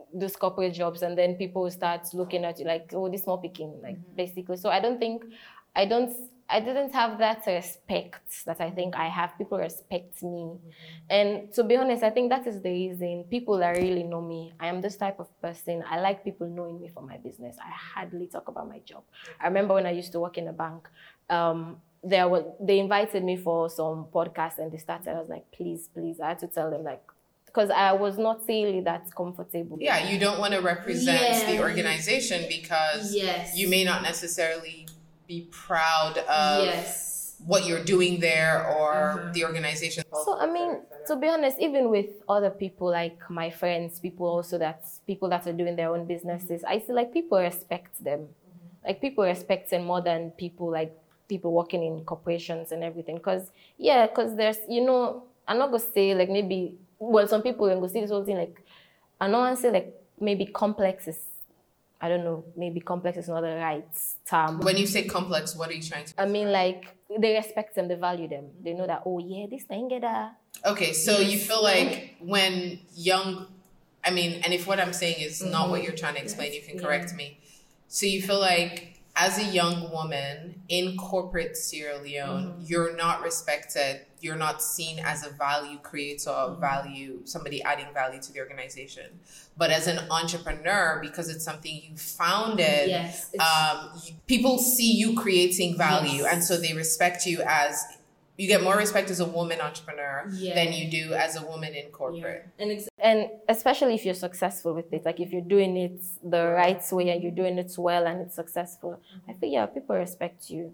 Speaker 2: those corporate jobs, and then people start looking at you like, oh, this small picking, like basically. So I didn't have that respect that I think I have. People respect me. And to be honest, I think that is the reason people that really know me. I am this type of person. I like people knowing me for my business. I hardly talk about my job. I remember when I used to work in a bank, they invited me for some podcast and they started. I was like, please. I had to tell them, like, because I was not really that comfortable.
Speaker 3: Yeah, you don't want to represent the organization because you may not necessarily be proud of what you're doing there or the organization.
Speaker 2: So, I mean, to be honest, even with other people, like my friends, people that are doing their own businesses, I feel like people respect them. Like, people respect them more than people working in corporations and everything. Because there's, I'm not going to say, like, maybe, well, some people are going to see this whole thing, like, I don't want to say, like, maybe complex is, I don't know, maybe complex is not the right term.
Speaker 3: When you say complex, what are you trying to
Speaker 2: I mean, like, they respect them, they value them. They know that, oh, yeah, this thing get a...
Speaker 3: Okay, so you feel like when young... I mean, and if what I'm saying is not what you're trying to explain, you can correct me. So you feel like as a young woman in corporate Sierra Leone, you're not respected, you're not seen as a value creator of value, somebody adding value to the organization. But as an entrepreneur, because it's something you founded, people see you creating value. And so they respect you as, you get more respect as a woman entrepreneur than you do as a woman in corporate.
Speaker 2: And especially if you're successful with it, like if you're doing it the right way and you're doing it well and it's successful, I feel, people respect you.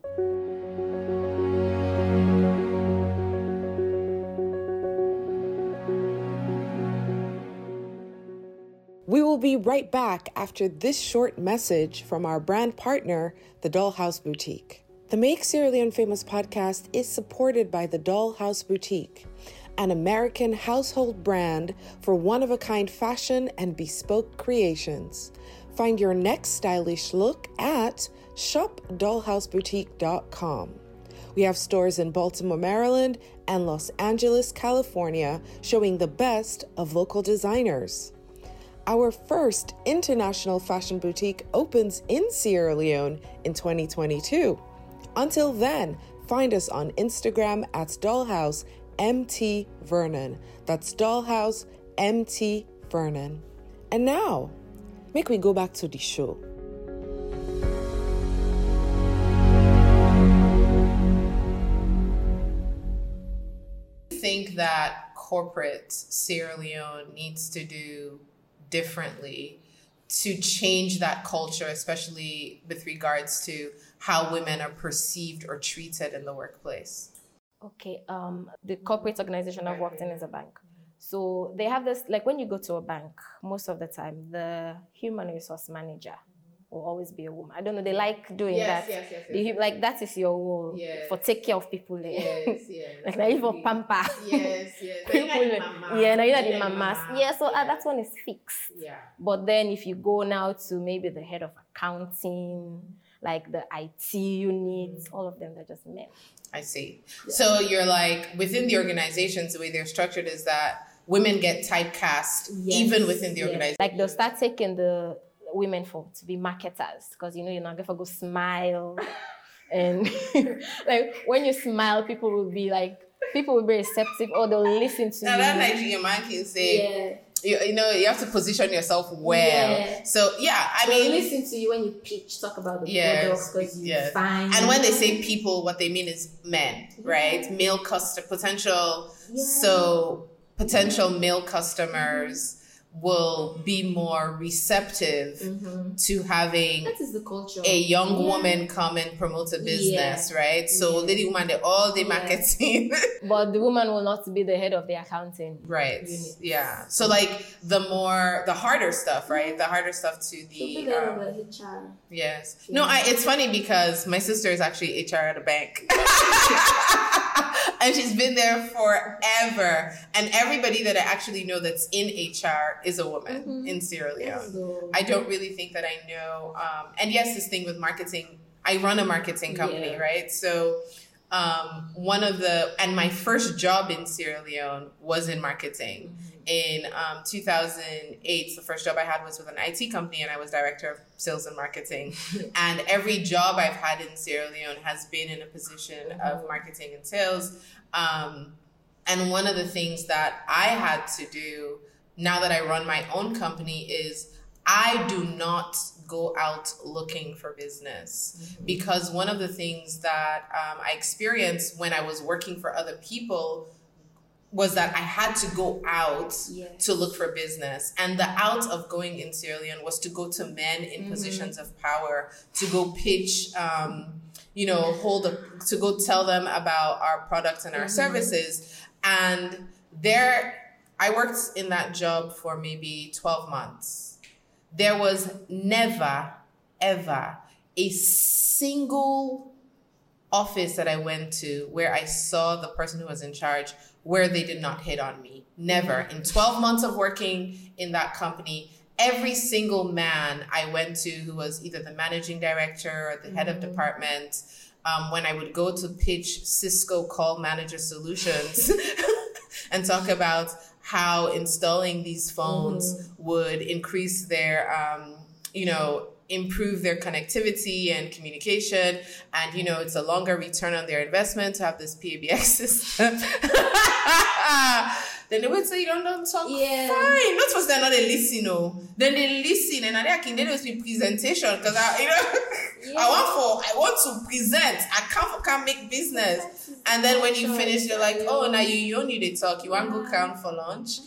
Speaker 1: We will be right back after this short message from our brand partner, the Dollhouse Boutique. The Make Sierra Leone Famous podcast is supported by the Dollhouse Boutique, an American household brand for one-of-a-kind fashion and bespoke creations. Find your next stylish look at shopdollhouseboutique.com. We have stores in Baltimore, Maryland, and Los Angeles, California, showing the best of local designers. Our first international fashion boutique opens in Sierra Leone in 2022. Until then, find us on Instagram at Dollhouse MT Vernon. That's Dollhouse MT Vernon. And now, make we go back to the show.
Speaker 3: I think that corporate Sierra Leone needs to do differently to change that culture, especially with regards to how women are perceived or treated in the workplace?
Speaker 2: Okay, the corporate organization I've worked in is a bank. So they have this, like when you go to a bank, most of the time, the human resource manager will always be a woman. I don't know, they like doing that. Yes. Like that is your role, for take care of people. Yes. Like now you for pamper. Yes. People, now you're the mamas. So that one is fixed. Yeah. But then if you go now to maybe the head of accounting, like the IT units, all of them, they're just men.
Speaker 3: I see. Yeah. So you're like, within the organizations, the way they're structured is that women get typecast even within the organization.
Speaker 2: Like they'll start taking the women to be marketers, because you're not going to go smile. And like when you smile, people will be receptive, or they'll listen to you.
Speaker 3: Now that Nigerian man can say, you have to position yourself well. Yeah. So I mean,
Speaker 2: listen to you when you pitch, talk about the products, because you find.
Speaker 3: And when they say people, what they mean is men, right? Male potential male customers will be more receptive to having
Speaker 2: that is the culture.
Speaker 3: A young woman come and promote a business, right? So lady woman, they all the marketing.
Speaker 2: But the woman will not be the head of the accounting.
Speaker 3: Right. Unit. Yeah. So like the harder stuff, right? The harder stuff to the
Speaker 2: HR.
Speaker 3: Yes. Yeah. No, it's funny because my sister is actually HR at a bank. And she's been there forever. And everybody that I actually know that's in HR is a woman in Sierra Leone. I don't really think that I know. And yes, this thing with marketing, I run a marketing company, right? So and my first job in Sierra Leone was in marketing. In 2008, the first job I had was with an IT company, and I was director of sales and marketing. And every job I've had in Sierra Leone has been in a position of marketing and sales. And one of the things that I had to do now that I run my own company is I do not go out looking for business, because one of the things that I experienced when I was working for other people was that I had to go out to look for business. And the out of going in Sierra Leone was to go to men in positions of power, to go pitch, to go tell them about our products and our services. And I worked in that job for maybe 12 months. There was never, ever a single office that I went to where I saw the person who was in charge where they did not hit on me. Never. In 12 months of working in that company, every single man I went to who was either the managing director or the head of department, when I would go to pitch Cisco Call Manager Solutions and talk about how installing these phones would increase their, improve their connectivity and communication. And, it's a longer return on their investment to have this PABX system. Then they would say, you don't talk. Yeah. Fine. Not supposed to not a listen, no. Then they listen, and I can do this presentation because I want to present. I can't make business. And then when you finish, you're like, oh, now you don't need to talk. You want to go count for lunch?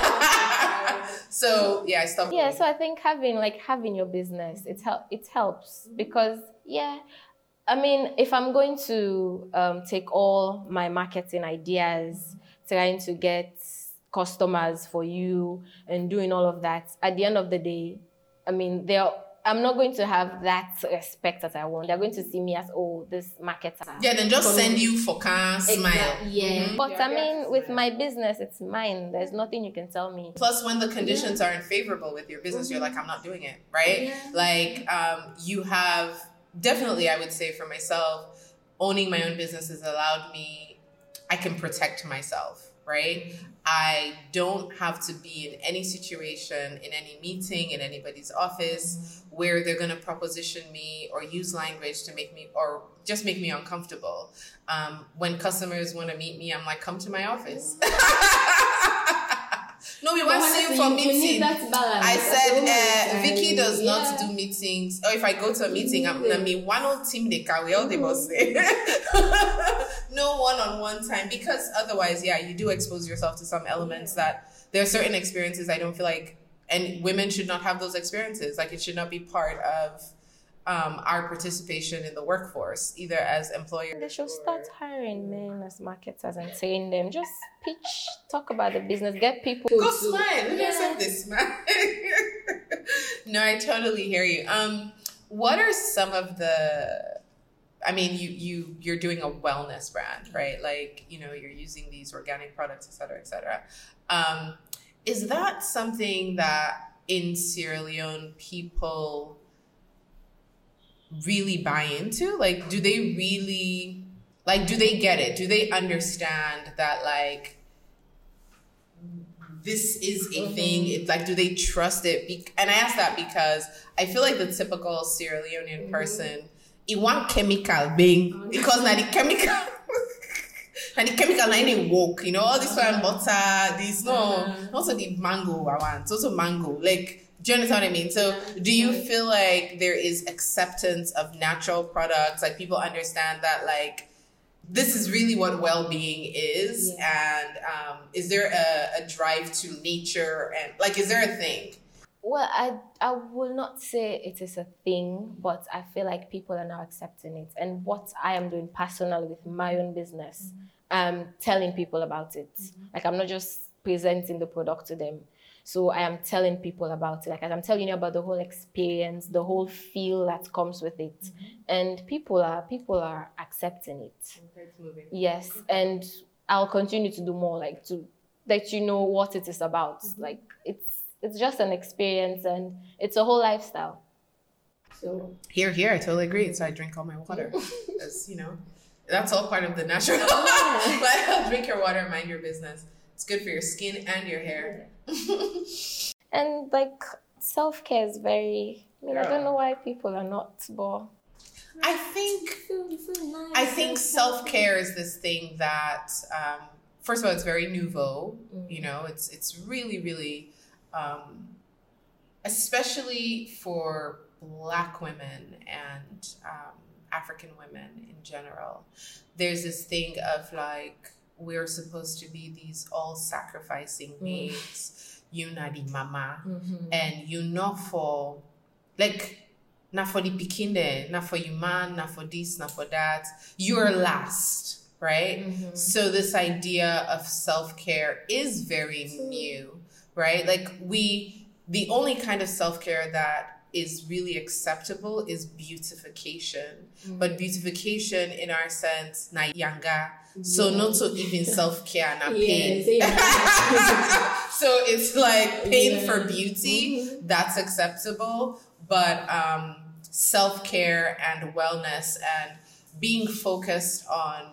Speaker 3: So I stopped.
Speaker 2: Yeah, so I think having your business, it helps because I mean, if I'm going to take all my marketing ideas, trying to get customers for you and doing all of that, at the end of the day, I mean, I'm not going to have that respect that I want. They're going to see me as, this marketer.
Speaker 3: Yeah, then just send you for car, smile.
Speaker 2: Yeah. But I mean, with my business, it's mine. There's nothing you can tell me.
Speaker 3: Plus, when the conditions aren't favorable with your business, you're like, I'm not doing it, right? Yeah. Like, you have, definitely, I would say for myself, owning my own business has allowed me, I can protect myself, right? I don't have to be in any situation, in any meeting, in anybody's office where they're going to proposition me or use language to make me, or just make me uncomfortable. When customers want to meet me, I'm like, come to my office. No, we want to see you for meeting. I said, Vicky does not do meetings. Or if I go to a meeting, I'm going to be one old team, they carry all the boss. No one-on-one time, because otherwise, you do expose yourself to some elements that there are certain experiences I don't feel like, and women should not have those experiences. Like, it should not be part of our participation in the workforce, either as employers.
Speaker 2: They should start hiring men as marketers and saying them, just pitch, talk about the business, get people.
Speaker 3: Go smile. Look this smile. No, I totally hear you. What are some of the? I mean, you're doing a wellness brand, right? Like, you're using these organic products, et cetera, et cetera. Is that something that in Sierra Leone people really buy into? Like, do they really, do they get it? Do they understand that, this is a thing? It's like, do they trust it? And I ask that because I feel like the typical Sierra Leonean person, it want chemical being, because now the chemical and the chemical line they woke, all this one butter, this also the mango I want, also mango. Like, do you understand what I mean? So do you feel like there is acceptance of natural products? Like, people understand that, this is really what well-being is? And is there a drive to nature? And is there a thing?
Speaker 2: Well, I will not say it is a thing, but I feel like people are now accepting it. And what I am doing personally with my own business, I'm telling people about it. Like, I'm not just presenting the product to them. So I am telling people about it. Like, I'm telling you about the whole experience, the whole feel that comes with it. And people are accepting it.
Speaker 3: It's moving.
Speaker 2: Yes. And I'll continue to do more, to let you know what it is about. It's just an experience, and it's a whole lifestyle. So
Speaker 3: here, I totally agree. So I drink all my water, because That's all part of the natural. Like, drink your water, mind your business. It's good for your skin and your hair.
Speaker 2: And like self-care is very, I don't know why people are not, but
Speaker 3: I think self-care is this thing that, first of all, it's very nouveau. It's really, really, especially for Black women and African women in general. There's this thing of like, we're supposed to be these all-sacrificing maids. You not the mama, and you not for like. Not for the pikin there, not for you man, not for this, not for that. You're last, right? So this idea of self-care is very new, right? Like the only kind of self-care that is really acceptable is beautification. But beautification in our sense, na yanga. So not so even self-care, na pain. So it's like pain for beauty, that's acceptable. But self-care and wellness and being focused on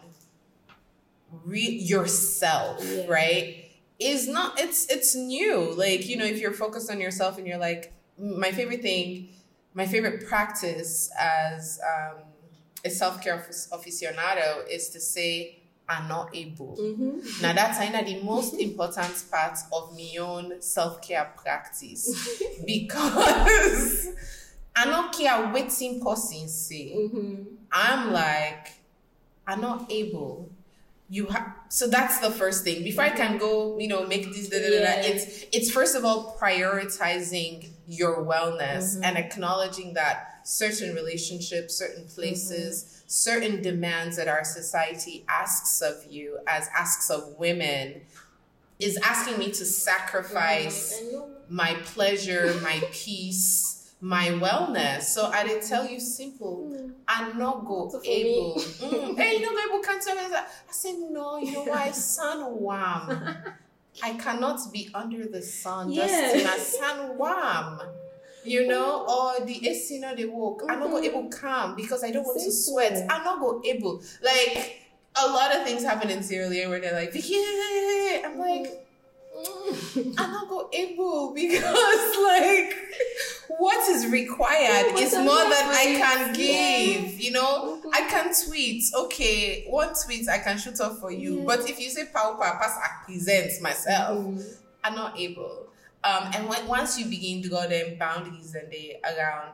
Speaker 3: yourself, right? Is not, it's new. Like, if you're focused on yourself and you're like, my favorite practice as a self-care aficionado is to say, I'm not able. Now that's the most important part of my own self-care practice. Because I don't care what some person say. I'm like, I'm not able. So that's the first thing. Before I can go, make this, it's first of all prioritizing your wellness and acknowledging that certain relationships, certain places, certain demands that our society asks of you, asks of women, is asking me to sacrifice my pleasure, my peace, my wellness. So I did tell you simple, I'm not able. Hey, you know go able can't tell me that. I said no, you know why? Sun warm. I cannot be under the sun just in a sun warm. Or the AC not they work. I'm not go able come because I don't want to sweat. I'm not go able. Like a lot of things happen in Sierra Leone where they're like, yeah. I'm like, I'm not go able because like what is required is more than I can give. I can tweet. Okay, one tweet I can shoot off for you. But if you say power pass, I present myself. I'm not able. And once you begin to go them boundaries and they around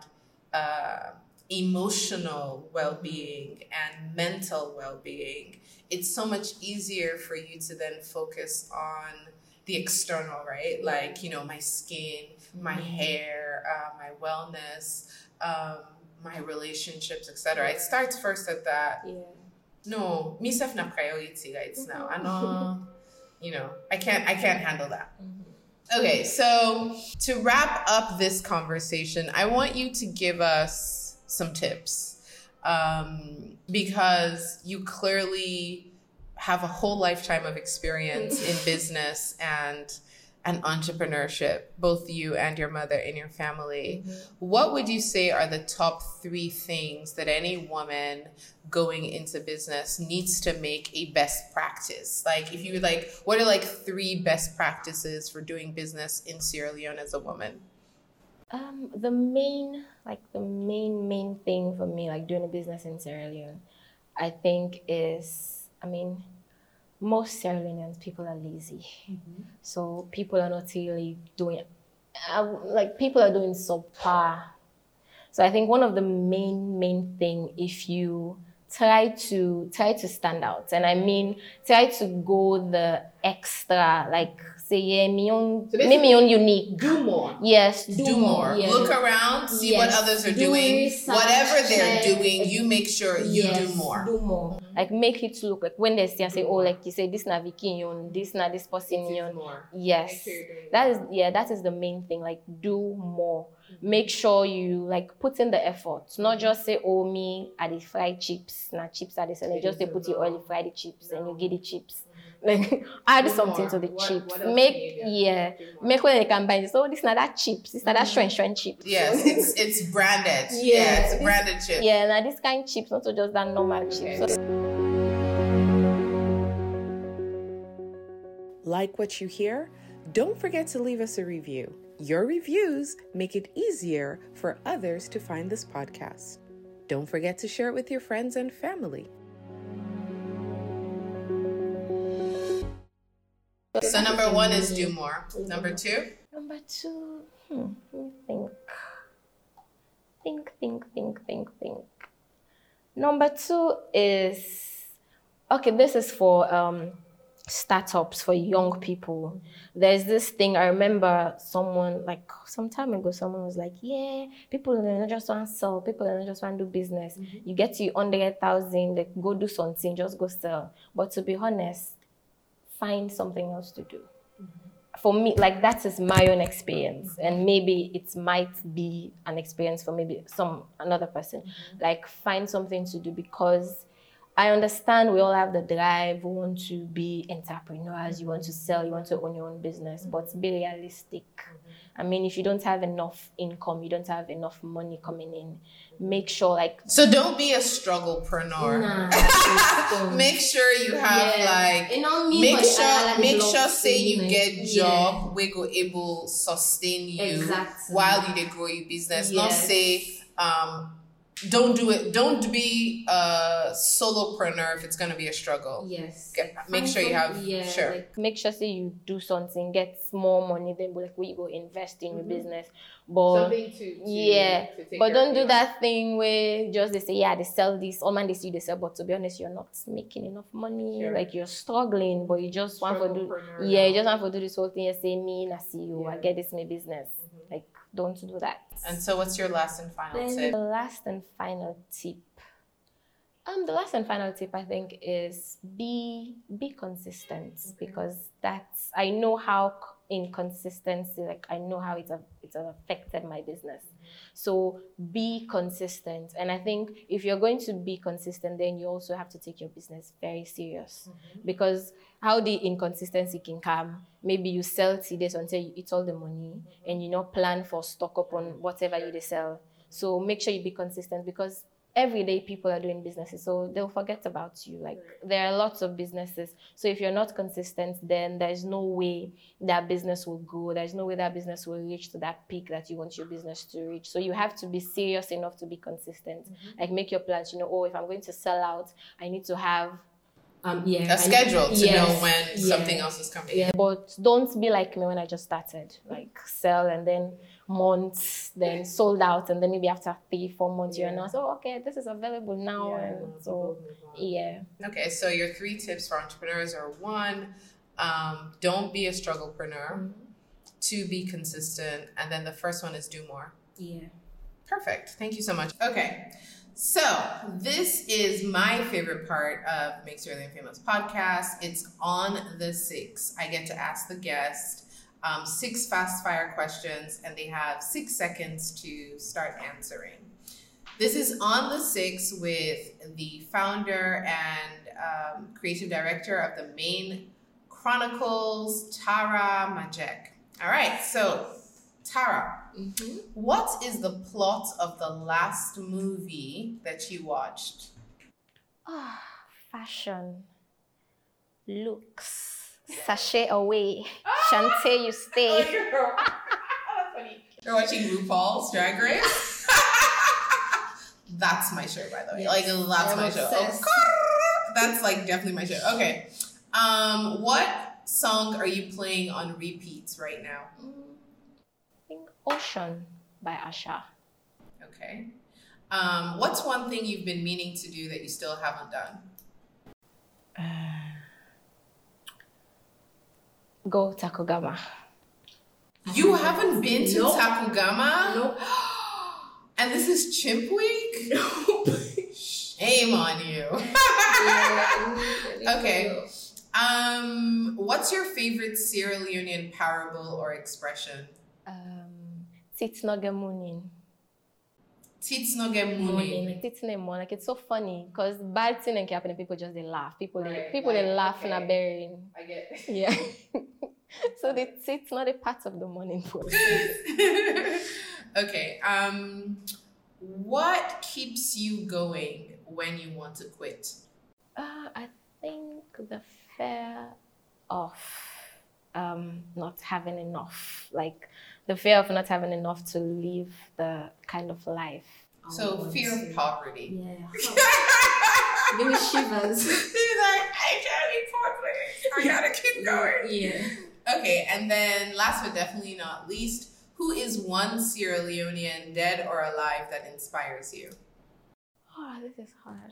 Speaker 3: emotional well-being and mental well-being, it's so much easier for you to then focus on the external, right? Like, my skin, my hair, my wellness, my relationships, etc. It starts first at that. No, myself na priority right now. I know, I can't handle that. Okay, so to wrap up this conversation, I want you to give us some tips because you clearly have a whole lifetime of experience in business and entrepreneurship, both you and your mother in your family. What would you say are the top 3 things that any woman going into business needs to make a best practice? Like, if you what are 3 best practices for doing business in Sierra Leone as a woman?
Speaker 2: The main thing for me, like doing a business in Sierra Leone, I think is, most Sierra Leoneans, people are lazy. So people are not really doing, people are doing subpar. So I think one of the main thing, if you try to stand out, and try to go the extra, say, my own unique.
Speaker 3: Do more.
Speaker 2: Yes,
Speaker 3: do more.
Speaker 2: Yes.
Speaker 3: Look around, see what others are doing. Whatever they're doing, you make sure you do more.
Speaker 2: Do more. Make it look like when they say, you say, this na Vicky, this na this person. Yes. That is the main thing. Do more. Make sure you put in the effort. Not just say, me, I did fried chips. Chips are the selling. Just they put your oil, fry the chips, and you get the chips. Like add something to the chips.
Speaker 3: What else
Speaker 2: Make
Speaker 3: can you do?
Speaker 2: make when they can buy this. Oh, this is not that chips. It's not that shrimp chips.
Speaker 3: Yes, it's branded.
Speaker 2: Yeah,
Speaker 3: It's branded chips.
Speaker 2: Yeah, now this kind of chips, not just that normal chips. So,
Speaker 1: Like what you hear? Don't forget to leave us a review. Your reviews make it easier for others to find this podcast. Don't forget to share it with your friends and family.
Speaker 3: So number 1 is do more. Number 2?
Speaker 2: Number 2, let me think. Number 2 is, okay, this is for startups, for young people. There's this thing, I remember someone, like some time ago, someone was like, yeah, people don't just want to sell, people don't just want to do business. You get to 100,000, like, go do something, just go sell. But to be honest, find something else to do. For me, like, that is my own experience, and maybe it might be an experience for maybe another person. Like, find something to do, because I understand we all have the drive, we want to be entrepreneurs, you want to sell, you want to own your own business, but be realistic. I mean, if you don't have enough income, you don't have enough money coming in, make sure, like...
Speaker 3: So don't be a strugglepreneur. Make sure you have, make sure say you get job we go able sustain you while you dey grow your business. Not say, don't do it. Don't be a solopreneur if it's going to be a struggle. Make sure you have,
Speaker 2: like, make sure say you do something, get more money, then like we go invest in your business. But
Speaker 3: something to take
Speaker 2: but don't
Speaker 3: care
Speaker 2: do
Speaker 3: of.
Speaker 2: that thing where just they say, they sell this, all man they see they sell, but to be honest, you're not making enough money. Like, you're struggling, but you just want to do you just want to do this whole thing and say, me I see you, I get this my business. Like, don't do that.
Speaker 3: And so what's your last and final tip?
Speaker 2: The last and final tip I think is be consistent, because that's, I know how inconsistency, like, I know how it's affected my business. So be consistent, and I think if you're going to be consistent, then you also have to take your business very serious, because how the inconsistency can come, maybe you sell this until you eat all the money, and you not plan for stock up on whatever you sell. So make sure you be consistent, because every day people are doing businesses, so they'll forget about you. Like, there are lots of businesses. So if you're not consistent, then there's no way that business will grow. There's no way that business will reach to that peak that you want your business to reach. So you have to be serious enough to be consistent. Like, make your plans, if I'm going to sell out, I need to have
Speaker 3: a schedule to know when something else is coming.
Speaker 2: Yeah, but don't be like me when I just started. Like, sell and then months, then sold out, and then maybe after 3-4 months you're now, so okay, this is available now. And so
Speaker 3: Okay, so your 3 tips for entrepreneurs are: 1, don't be a strugglepreneur. 2, be consistent, and then the first one is do more. Perfect. Thank you so much. Okay. So this is my favorite part of Make Cerealion Famous podcast. It's on the 6. I get to ask the guest 6 fast fire questions, and they have 6 seconds to start answering. This is on the 6 with the founder and creative director of the Maine Chronicles, Tara Majek. All right, so Tara, what is the plot of the last movie that you watched?
Speaker 2: Fashion, looks, sachet away, Shantae you stay.
Speaker 3: You're watching RuPaul's Drag Race? That's my show, by the way. Like, that's my show. Oh, that's like definitely my show. Okay. What song are you playing on repeats right now?
Speaker 2: I think Ocean by Asha.
Speaker 3: Okay. What's one thing you've been meaning to do that you still haven't done?
Speaker 2: Go Takugama.
Speaker 3: You haven't been to Takugama?
Speaker 2: Nope.
Speaker 3: And this is Chimp Week? Shame on you. Okay. What's your favorite Sierra Leonean parable or expression?
Speaker 2: Titnogemunin.
Speaker 3: Tits no get
Speaker 2: money.
Speaker 3: money.
Speaker 2: Like it's no more. Like it's so funny because bad thing and happen and people just they laugh. People they laugh and are burying.
Speaker 3: I get it.
Speaker 2: Yeah. So it's not a part of the money.
Speaker 3: Okay. What keeps you going when you want to quit?
Speaker 2: I think the fear of not having enough, like the fear of not having enough to live the kind of life.
Speaker 3: So fear of poverty.
Speaker 2: Yeah.
Speaker 7: Give me shivers.
Speaker 3: She's like, I can't be poor, please. I gotta keep going.
Speaker 7: Yeah.
Speaker 3: Okay, and then last but definitely not least, who is one Sierra Leonean, dead or alive, that inspires you?
Speaker 2: Oh, this is hard.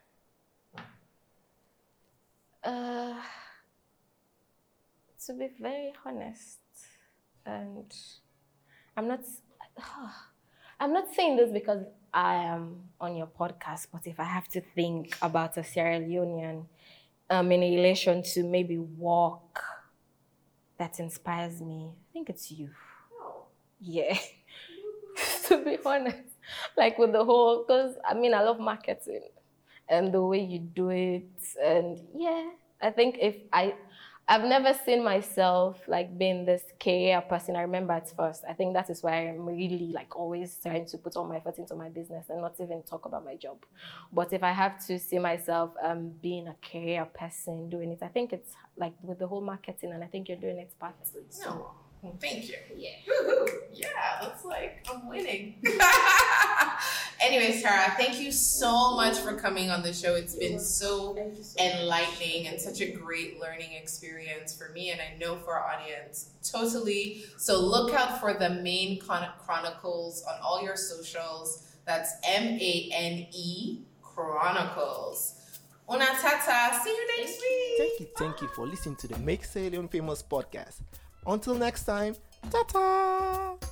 Speaker 2: To be very honest, and I'm not saying this because I am on your podcast, but if I have to think about a Sierra Leonean in relation to maybe work that inspires me, I think it's you. Yeah. To be honest, like with the whole, because I mean, I love marketing and the way you do it. And yeah, I think I've never seen myself like being this career person. I remember at first, I think that is why I'm really like always trying to put all my effort into my business and not even talk about my job. But if I have to see myself being a career person doing it, I think it's like with the whole marketing, and I think you're doing it perfectly. So.
Speaker 3: No. Thank you.
Speaker 2: Yeah.
Speaker 3: Woo-hoo. Yeah, that's like, I'm winning. Anyways, Tara, thank you so much for coming on the show. It's been so enlightening and such a great learning experience for me, and I know for our audience, totally. So look out for the Maine Chronicles on all your socials. That's MANE Chronicles. Una tata. See you next week.
Speaker 4: Thank you for listening to the Make Sierra Leone Famous podcast. Until next time, ta-ta!